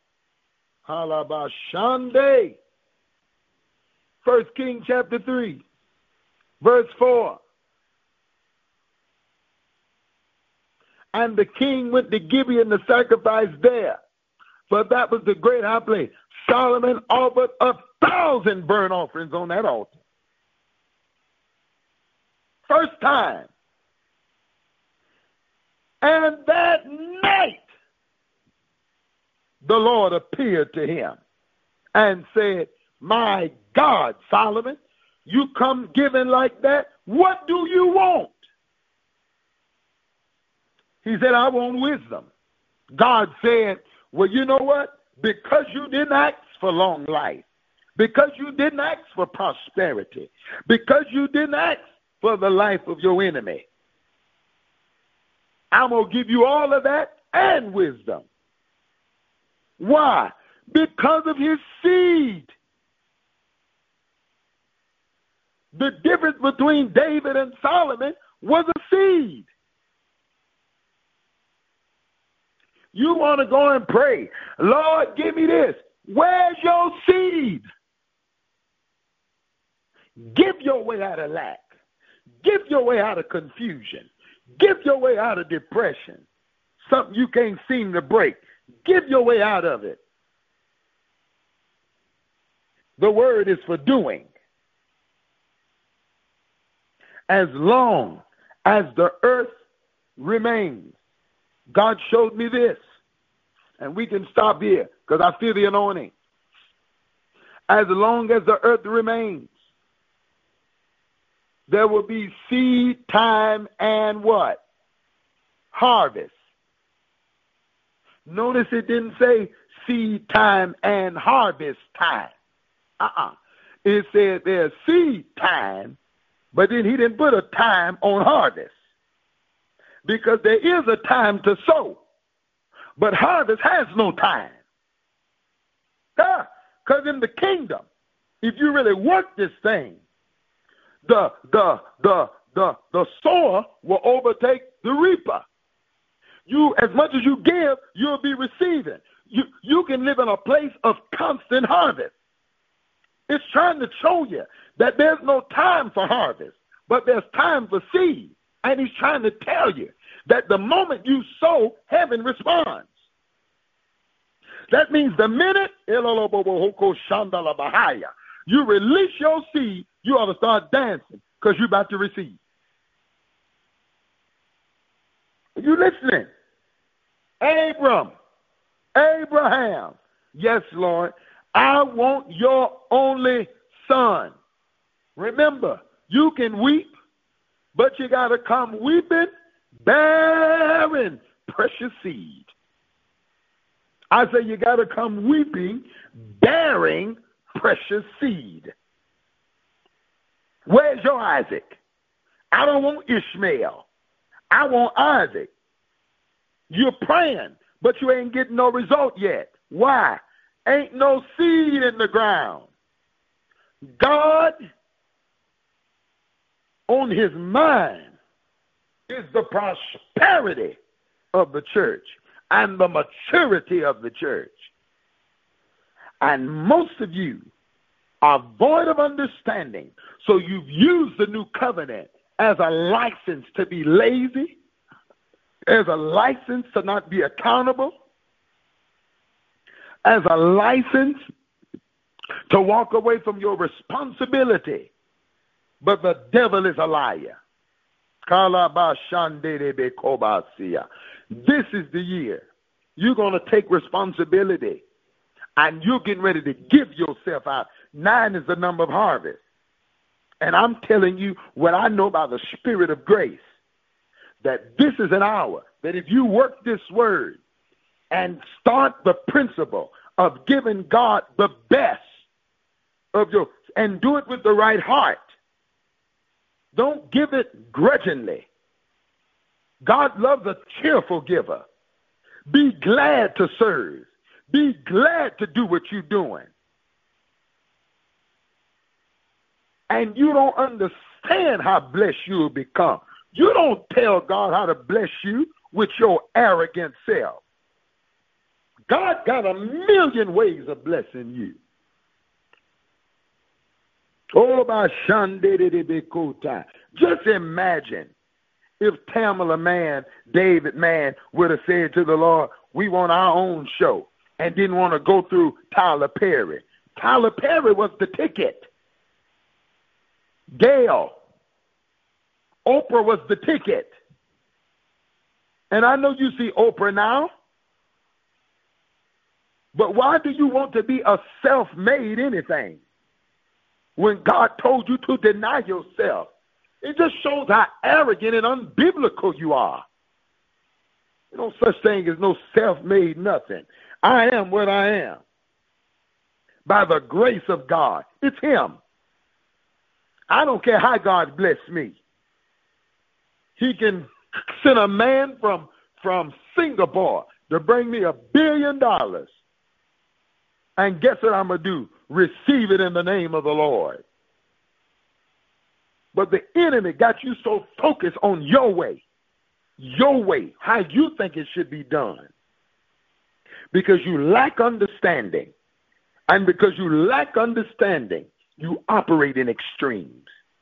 Halabashande. First King chapter three, verse four. And the king went to Gibeon to sacrifice there, for that was the great high place. Solomon offered a thousand burnt offerings on that altar. First time. And that night, the Lord appeared to him and said, my God, Solomon, you come giving like that? What do you want? He said, I want wisdom. God said, well, you know what? Because you didn't ask for long life, because you didn't ask for prosperity, because you didn't ask for the life of your enemy, I'm going to give you all of that and wisdom. Why? Because of his seed. The difference between David and Solomon was a seed. You want to go and pray, Lord, give me this. Where's your seed? Give your way out of lack. Give your way out of confusion. Give your way out of depression. Something you can't seem to break. Give your way out of it. The word is for doing. As long as the earth remains. God showed me this. And we can stop here because I feel the anointing. As long as the earth remains, there will be seed time and what? Harvest. Notice it didn't say seed time and harvest time. Uh-uh. It said there's seed time, but then he didn't put a time on harvest. Because there is a time to sow, but harvest has no time. Because in the kingdom, if you really work this thing, the the the the the sower will overtake the reaper. You, as much as you give, you'll be receiving. You you can live in a place of constant harvest. It's trying to show you that there's no time for harvest, but there's time for seed. And he's trying to tell you that the moment you sow, heaven responds. That means the minute you release your seed, you ought to start dancing because you're about to receive. Are you listening? Abram, Abraham, yes, Lord, I want your only son. Remember, you can weep, but you got to come weeping, bearing precious seed. I say you got to come weeping, bearing precious seed. Where's your Isaac? I don't want Ishmael. I want Isaac. You're praying, but you ain't getting no result yet. Why? Ain't no seed in the ground. God, on his mind, is the prosperity of the church and the maturity of the church. And most of you are void of understanding. So you've used the new covenant as a license to be lazy, as a license to not be accountable, as a license to walk away from your responsibility. But the devil is a liar. This is the year you're going to take responsibility and you're getting ready to give yourself out. Nine is the number of harvest. And I'm telling you what I know by the Spirit of grace, that this is an hour that if you work this word and start the principle of giving God the best of your, and do it with the right heart. Don't give it grudgingly. God loves a cheerful giver. Be glad to serve. Be glad to do what you're doing. And you don't understand how blessed you'll become. You don't tell God how to bless you with your arrogant self. God got a million ways of blessing you. Oh, by Shandedebekota. Just imagine if Tamala Man, David Man, would have said to the Lord, we want our own show, and didn't want to go through Tyler Perry. Tyler Perry was the ticket. Gail, Oprah was the ticket. And I know you see Oprah now, but why do you want to be a self-made anything when God told you to deny yourself? It just shows how arrogant and unbiblical you are. No such thing as no self-made nothing. I am what I am by the grace of God. It's him. I don't care how God bless me. He can send a man from, from Singapore to bring me a billion dollars. And guess what I'm going to do? Receive it in the name of the Lord. But the enemy got you so focused on your way, your way, how you think it should be done. Because you lack understanding. And because you lack understanding, you operate in extremes.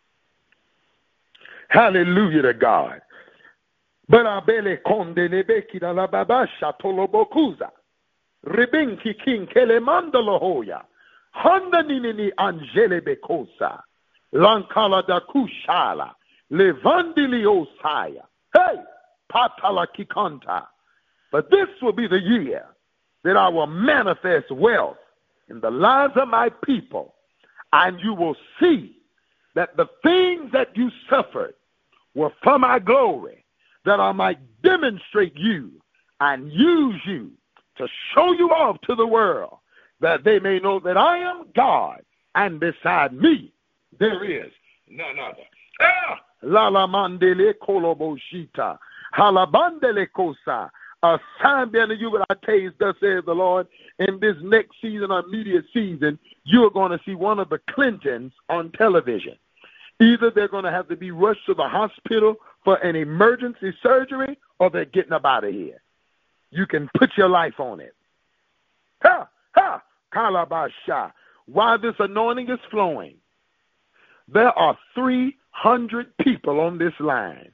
Hallelujah to God. But abele konde nebeki da la babasha tolobokuza. Rebinki king kelemandalo hoya. Honda nini angele bekosa. Lankala da kushala. Levandili osaya. Hey, patala kikanta. But this will be the year that I will manifest wealth in the lives of my people. And you will see that the things that you suffered were for my glory, that I might demonstrate you and use you to show you off to the world, that they may know that I am God, and beside me there is none other. Ah! Lala mandele koloboshita, halabandele kosa. A sign behind you what I taste, thus says the Lord, in this next season or immediate season, you're going to see one of the Clintons on television. Either they're going to have to be rushed to the hospital for an emergency surgery, or they're getting up out of here. You can put your life on it. Ha! Ha! Kalabasha. While this anointing is flowing, there are three hundred people on this line.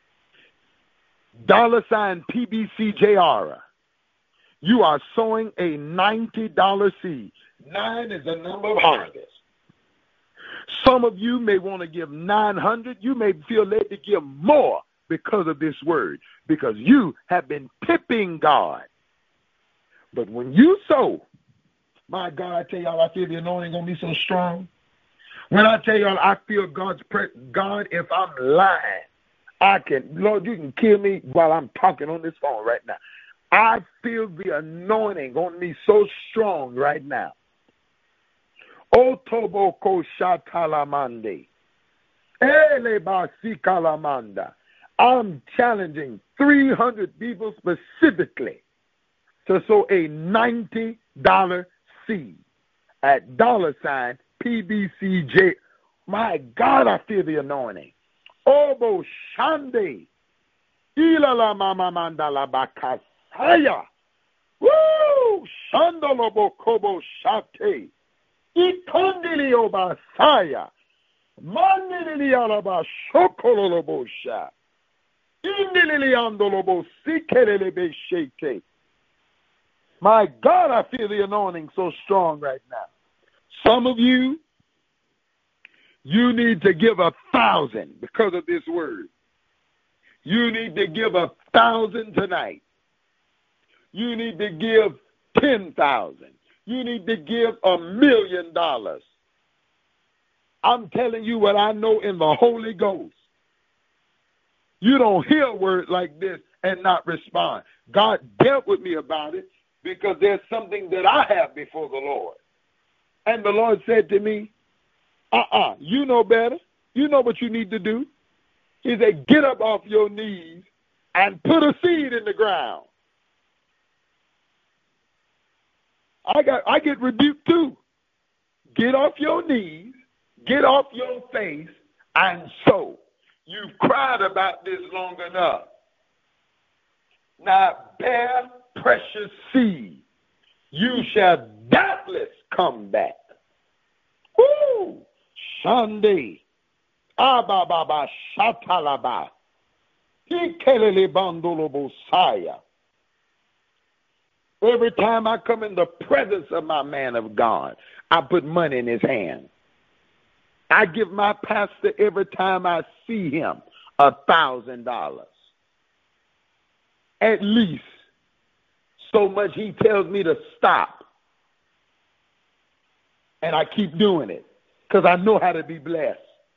Dollar sign P B C J R. You are sowing a ninety dollar seed. Nine is the number of harvest. Some of you may want to give nine hundred. You may feel led to give more because of this word, because you have been pipping God. But when you sow, my God, I tell y'all, I feel the anointing going to be so strong. When I tell y'all I feel God's presence, God, if I'm lying, I can, Lord, you can kill me while I'm talking on this phone right now. I feel the anointing on me so strong right now. Otoboko shatalamande. Elebasikalamanda. I'm challenging three hundred people specifically to sow a ninety dollar seed at dollar sign P B C J. My God, I feel the anointing. Obo shande. Ilala mama mandala bakasaya. Woo! Shandalobo kobo shate. Ikondilio basaya. Mandilialaba shokololobo sha. Indiliandolobo sikelelebe shete. My God, I feel the anointing so strong right now. Some of you, you need to give a thousand because of this word. You need to give a thousand tonight. You need to give ten thousand. You need to give a million dollars. I'm telling you what I know in the Holy Ghost. You don't hear a word like this and not respond. God dealt with me about it because there's something that I have before the Lord. And the Lord said to me, uh-uh, you know better. You know what you need to do. He said, get up off your knees and put a seed in the ground. I got, I get rebuked too. Get off your knees, get off your face, and sow. You've cried about this long enough. Now bear precious seed. You shall doubtless come back. Woo! Sunday. Ababa shatalaba. Hikelele bandolobo saya. Every time I come in the presence of my man of God, I put money in his hand. I give my pastor every time I see him a thousand dollars. At least. So much he tells me to stop. And I keep doing it because I know how to be blessed.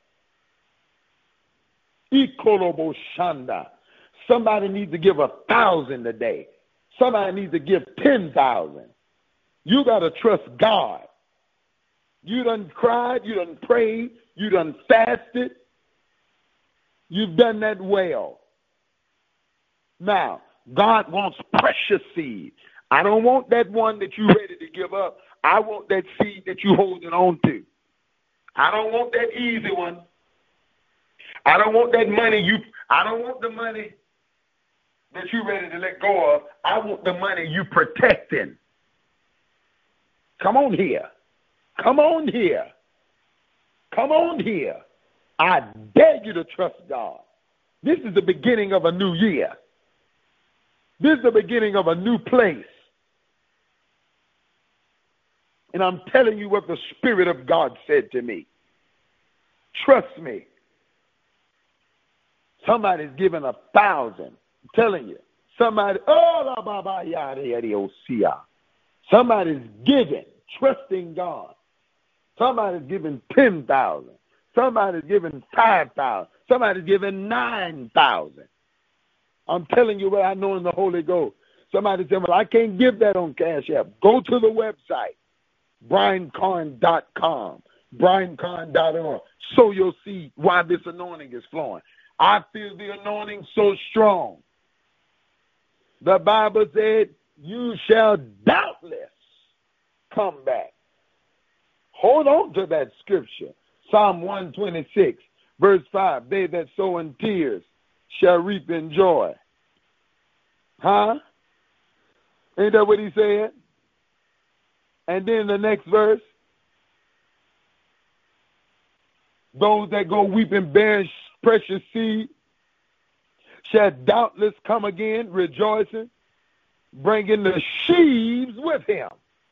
Ikolobo shanda. Somebody needs to give a thousand a day. Somebody needs to give ten thousand. You got to trust God. You done cried, you done prayed, you done fasted. You've done that well. Now, God wants precious seed. I don't want that one that you're ready to give up. I want that seed that you're holding on to. I don't want that easy one. I don't want that money you, I don't want the money that you're ready to let go of. I want the money you protecting. Come on here. Come on here. Come on here. I dare you to trust God. This is the beginning of a new year. This is the beginning of a new place. And I'm telling you what the Spirit of God said to me. Trust me. Somebody's giving a thousand. I'm telling you. Somebody, oh, la ba ba ya de de o sia. Somebody's giving, trusting God. Somebody's giving ten thousand. Somebody's giving five thousand. Somebody's giving nine thousand. I'm telling you what I know in the Holy Ghost. Somebody said, well, I can't give that on Cash App. Go to the website, brian carn dot com, brian carn dot org. So you'll see why this anointing is flowing. I feel the anointing so strong. The Bible said, you shall doubtless come back. Hold on to that scripture. Psalm one twenty-six, verse five. They that sow in tears shall reap in joy. Huh? Ain't that what he said? And then the next verse. Those that go weeping, bearing precious seed shall doubtless come again, rejoicing, bringing the sheaves with him.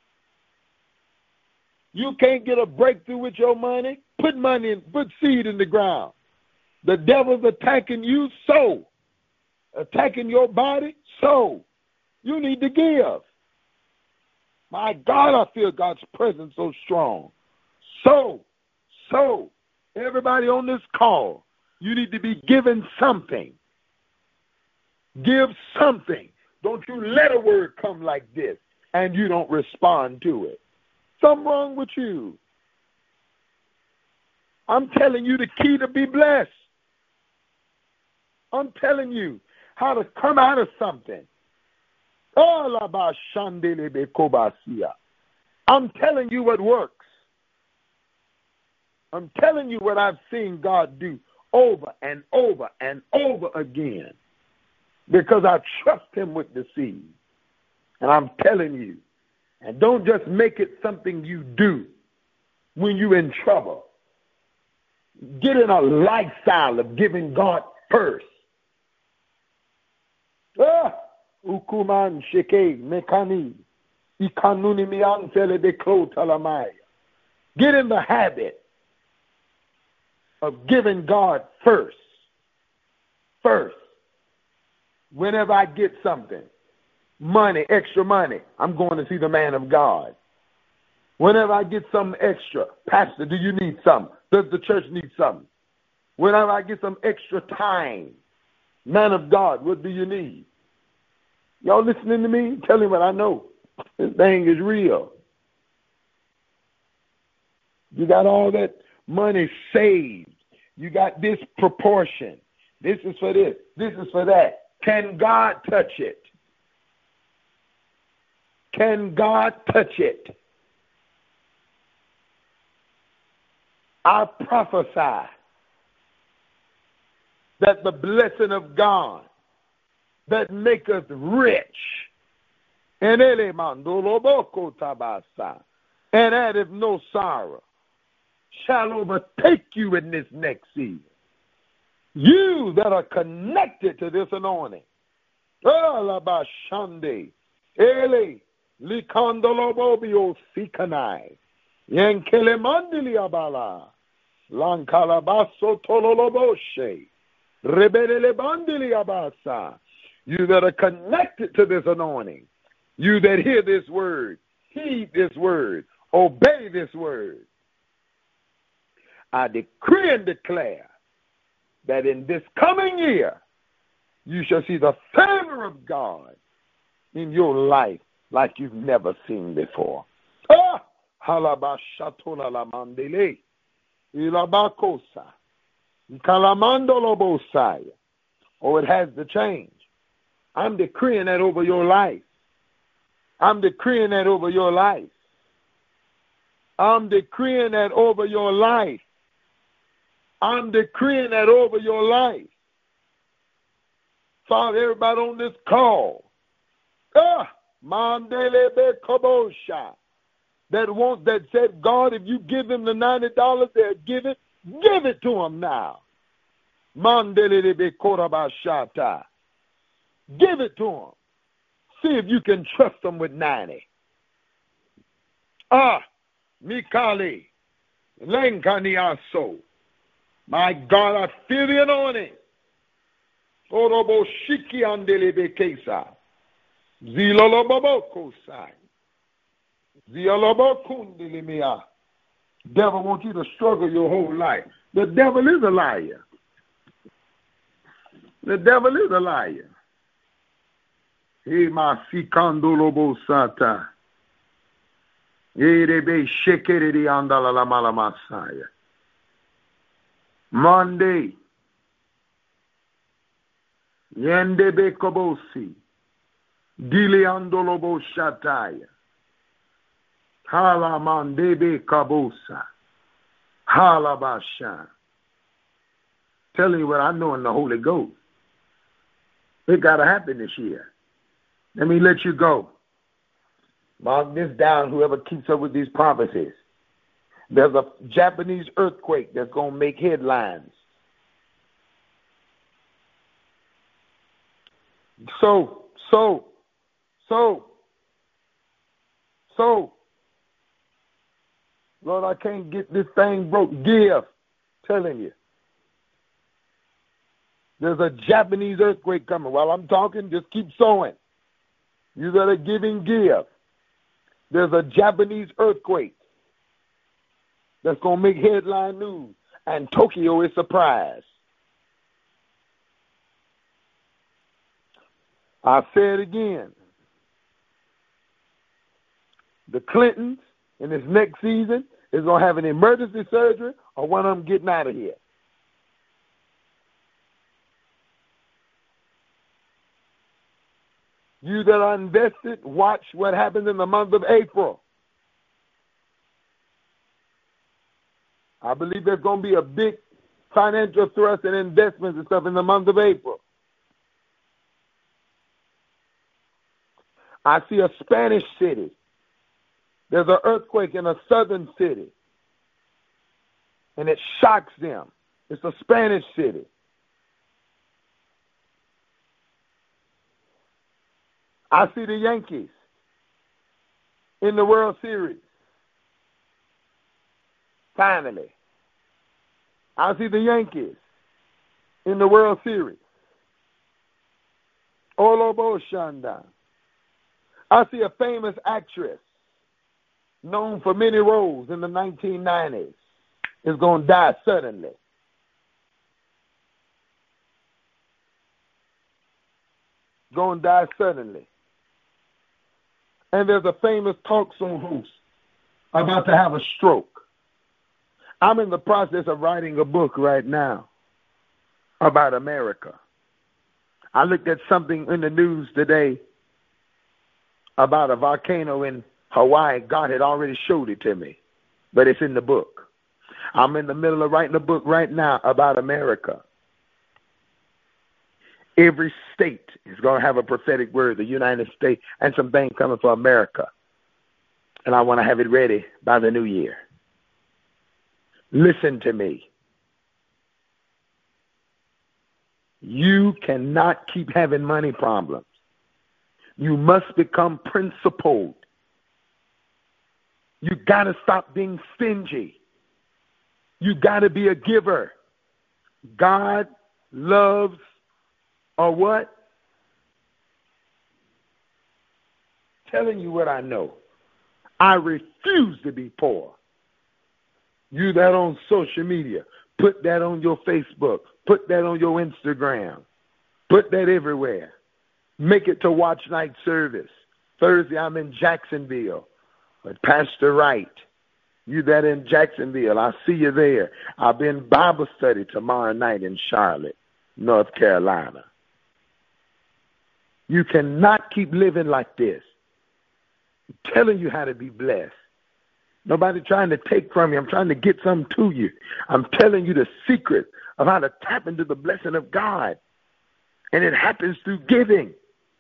You can't get a breakthrough with your money? Put money in, put seed in the ground. The devil's attacking you, sow. Attacking your body, sow. You need to give. My God, I feel God's presence so strong. Sow, sow. Everybody on this call, you need to be given something. Give something. Don't you let a word come like this and you don't respond to it. Something wrong with you. I'm telling you the key to be blessed. I'm telling you how to come out of something. I'm telling you what works. I'm telling you what I've seen God do over and over and over again because I trust him with the seed. And I'm telling you, and don't just make it something you do when you're in trouble. Get in a lifestyle of giving God first. Ah, ukuman sheke mekani ikanuni miantele de klotalamaya. Get in the habit of giving God first. First. Whenever I get something, money, extra money, I'm going to see the man of God. Whenever I get something extra, Pastor, do you need something? Does the church need something? Whenever I get some extra time, man of God, what do you need? Y'all listening to me? Tell me what I know. This thing is real. You got all that money saved. You got this proportion. This is for this. This is for that. Can God touch it? Can God touch it? I prophesy that the blessing of God that maketh rich and addeth no sorrow shall overtake you in this next season. You that are connected to this anointing. Alabashande, Ele, Likandolobobio Sikanai, Yankelemandili Abala, Lankalabaso Tololoboshe, Rebele Bandili Abasa. You that are connected to this anointing. You that hear this word, heed this word, obey this word. I decree and declare that in this coming year, you shall see the favor of God in your life like you've never seen before. Ah! Halabashatola lamandele, ilabakosa, ikalamandolobosaya. Oh, it has to change. I'm decreeing that over your life. I'm decreeing that over your life. I'm decreeing that over your life. I'm decreeing that over your life. Father, everybody on this call, ah, Mandele Bekobosha, that wants, that said, God, if you give them the ninety dollars, they'll give it. Give it to them now. Mandele Bekorabashata. Give it to them. See if you can trust them with ninety. Ah, Mikali, Lenkaniaso. My God, I feel the anointing. Orobo shiki andele bekesa. Ziloloboko sai. Ziolobokundele mea. Devil wants you to struggle your whole life. The devil is a liar. The devil is a liar. He ma sikandolobo sata. Erebe shekeri andala la mala masaya. Monday. Yende bekobosi. Dili andolobo shataya. Hala mandebe kabosa. Hala basha. Telling you what I know in the Holy Ghost. It got to happen this year. Let me let you go. Mark this down, whoever keeps up with these prophecies. There's a Japanese earthquake that's going to make headlines. So, so, so, so. Lord, I can't get this thing broke. Give. Telling you. There's a Japanese earthquake coming. While I'm talking, just keep sowing. You that are giving, give. There's a Japanese earthquake. that's going to make headline news. And Tokyo is surprised. I'll say it again. The Clintons in this next season is going to have an emergency surgery or one of them getting out of here. You that are invested, watch what happens in the month of April. I believe there's going to be a big financial thrust and investments and stuff in the month of April. I see a Spanish city. There's an earthquake in a southern city. And it shocks them. It's a Spanish city. I see the Yankees in the World Series. Finally. I see the Yankees in the World Series. Olobo Shanda. I see a famous actress known for many roles in the nineteen nineties is going to die suddenly. Going to die suddenly. And there's a famous talk show host about to have a stroke. I'm in the process of writing a book right now about America. I looked at something in the news today about a volcano in Hawaii. God had already showed it to me, but it's in the book. I'm in the middle of writing a book right now about America. Every state is going to have a prophetic word, the United States, and some things coming for America. And I want to have it ready by the new year. Listen to me. You cannot keep having money problems. You must become principled. You got to stop being stingy. You got to be a giver. God loves a what? Telling you what I know. I refuse to be poor. You that on social media, put that on your Facebook, put that on your Instagram, put that everywhere. Make it to watch night service. Thursday, I'm in Jacksonville with Pastor Wright. You that in Jacksonville, I'll see you there. I'll be in Bible study tomorrow night in Charlotte, North Carolina. You cannot keep living like this. I'm telling you how to be blessed. Nobody trying to take from you. I'm trying to get something to you. I'm telling you the secret of how to tap into the blessing of God. And it happens through giving.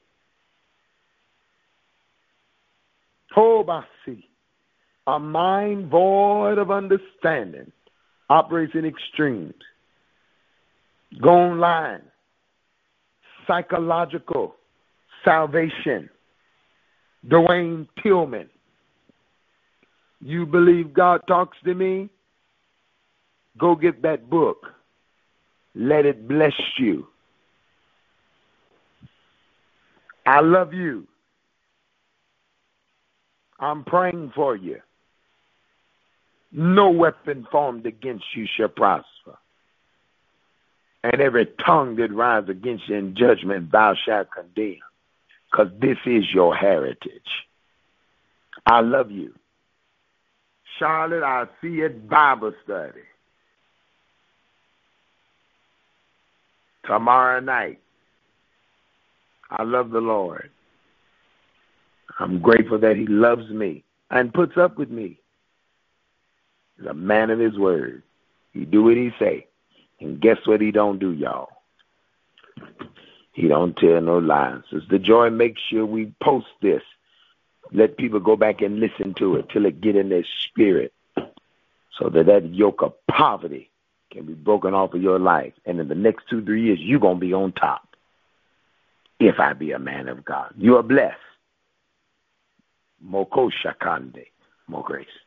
Hobasi, a mind void of understanding, operates in extremes. Go online. Psychological salvation. Dwayne Tillman. You believe God talks to me? Go get that book. Let it bless you. I love you. I'm praying for you. No weapon formed against you shall prosper. And every tongue that rises against you in judgment thou shalt condemn. Because this is your heritage. I love you. Charlotte, I'll see you at Bible study tomorrow night. I love the Lord. I'm grateful that he loves me and puts up with me. He's a man of his word. He do what he say. And guess what he don't do, y'all? He don't tell no lies. Sister Joy, make sure we post this. Let people go back and listen to it till it get in their spirit so that that yoke of poverty can be broken off of your life. And in the next two, three years, you're going to be on top if I be a man of God. You are blessed. Moko Shakande. More grace.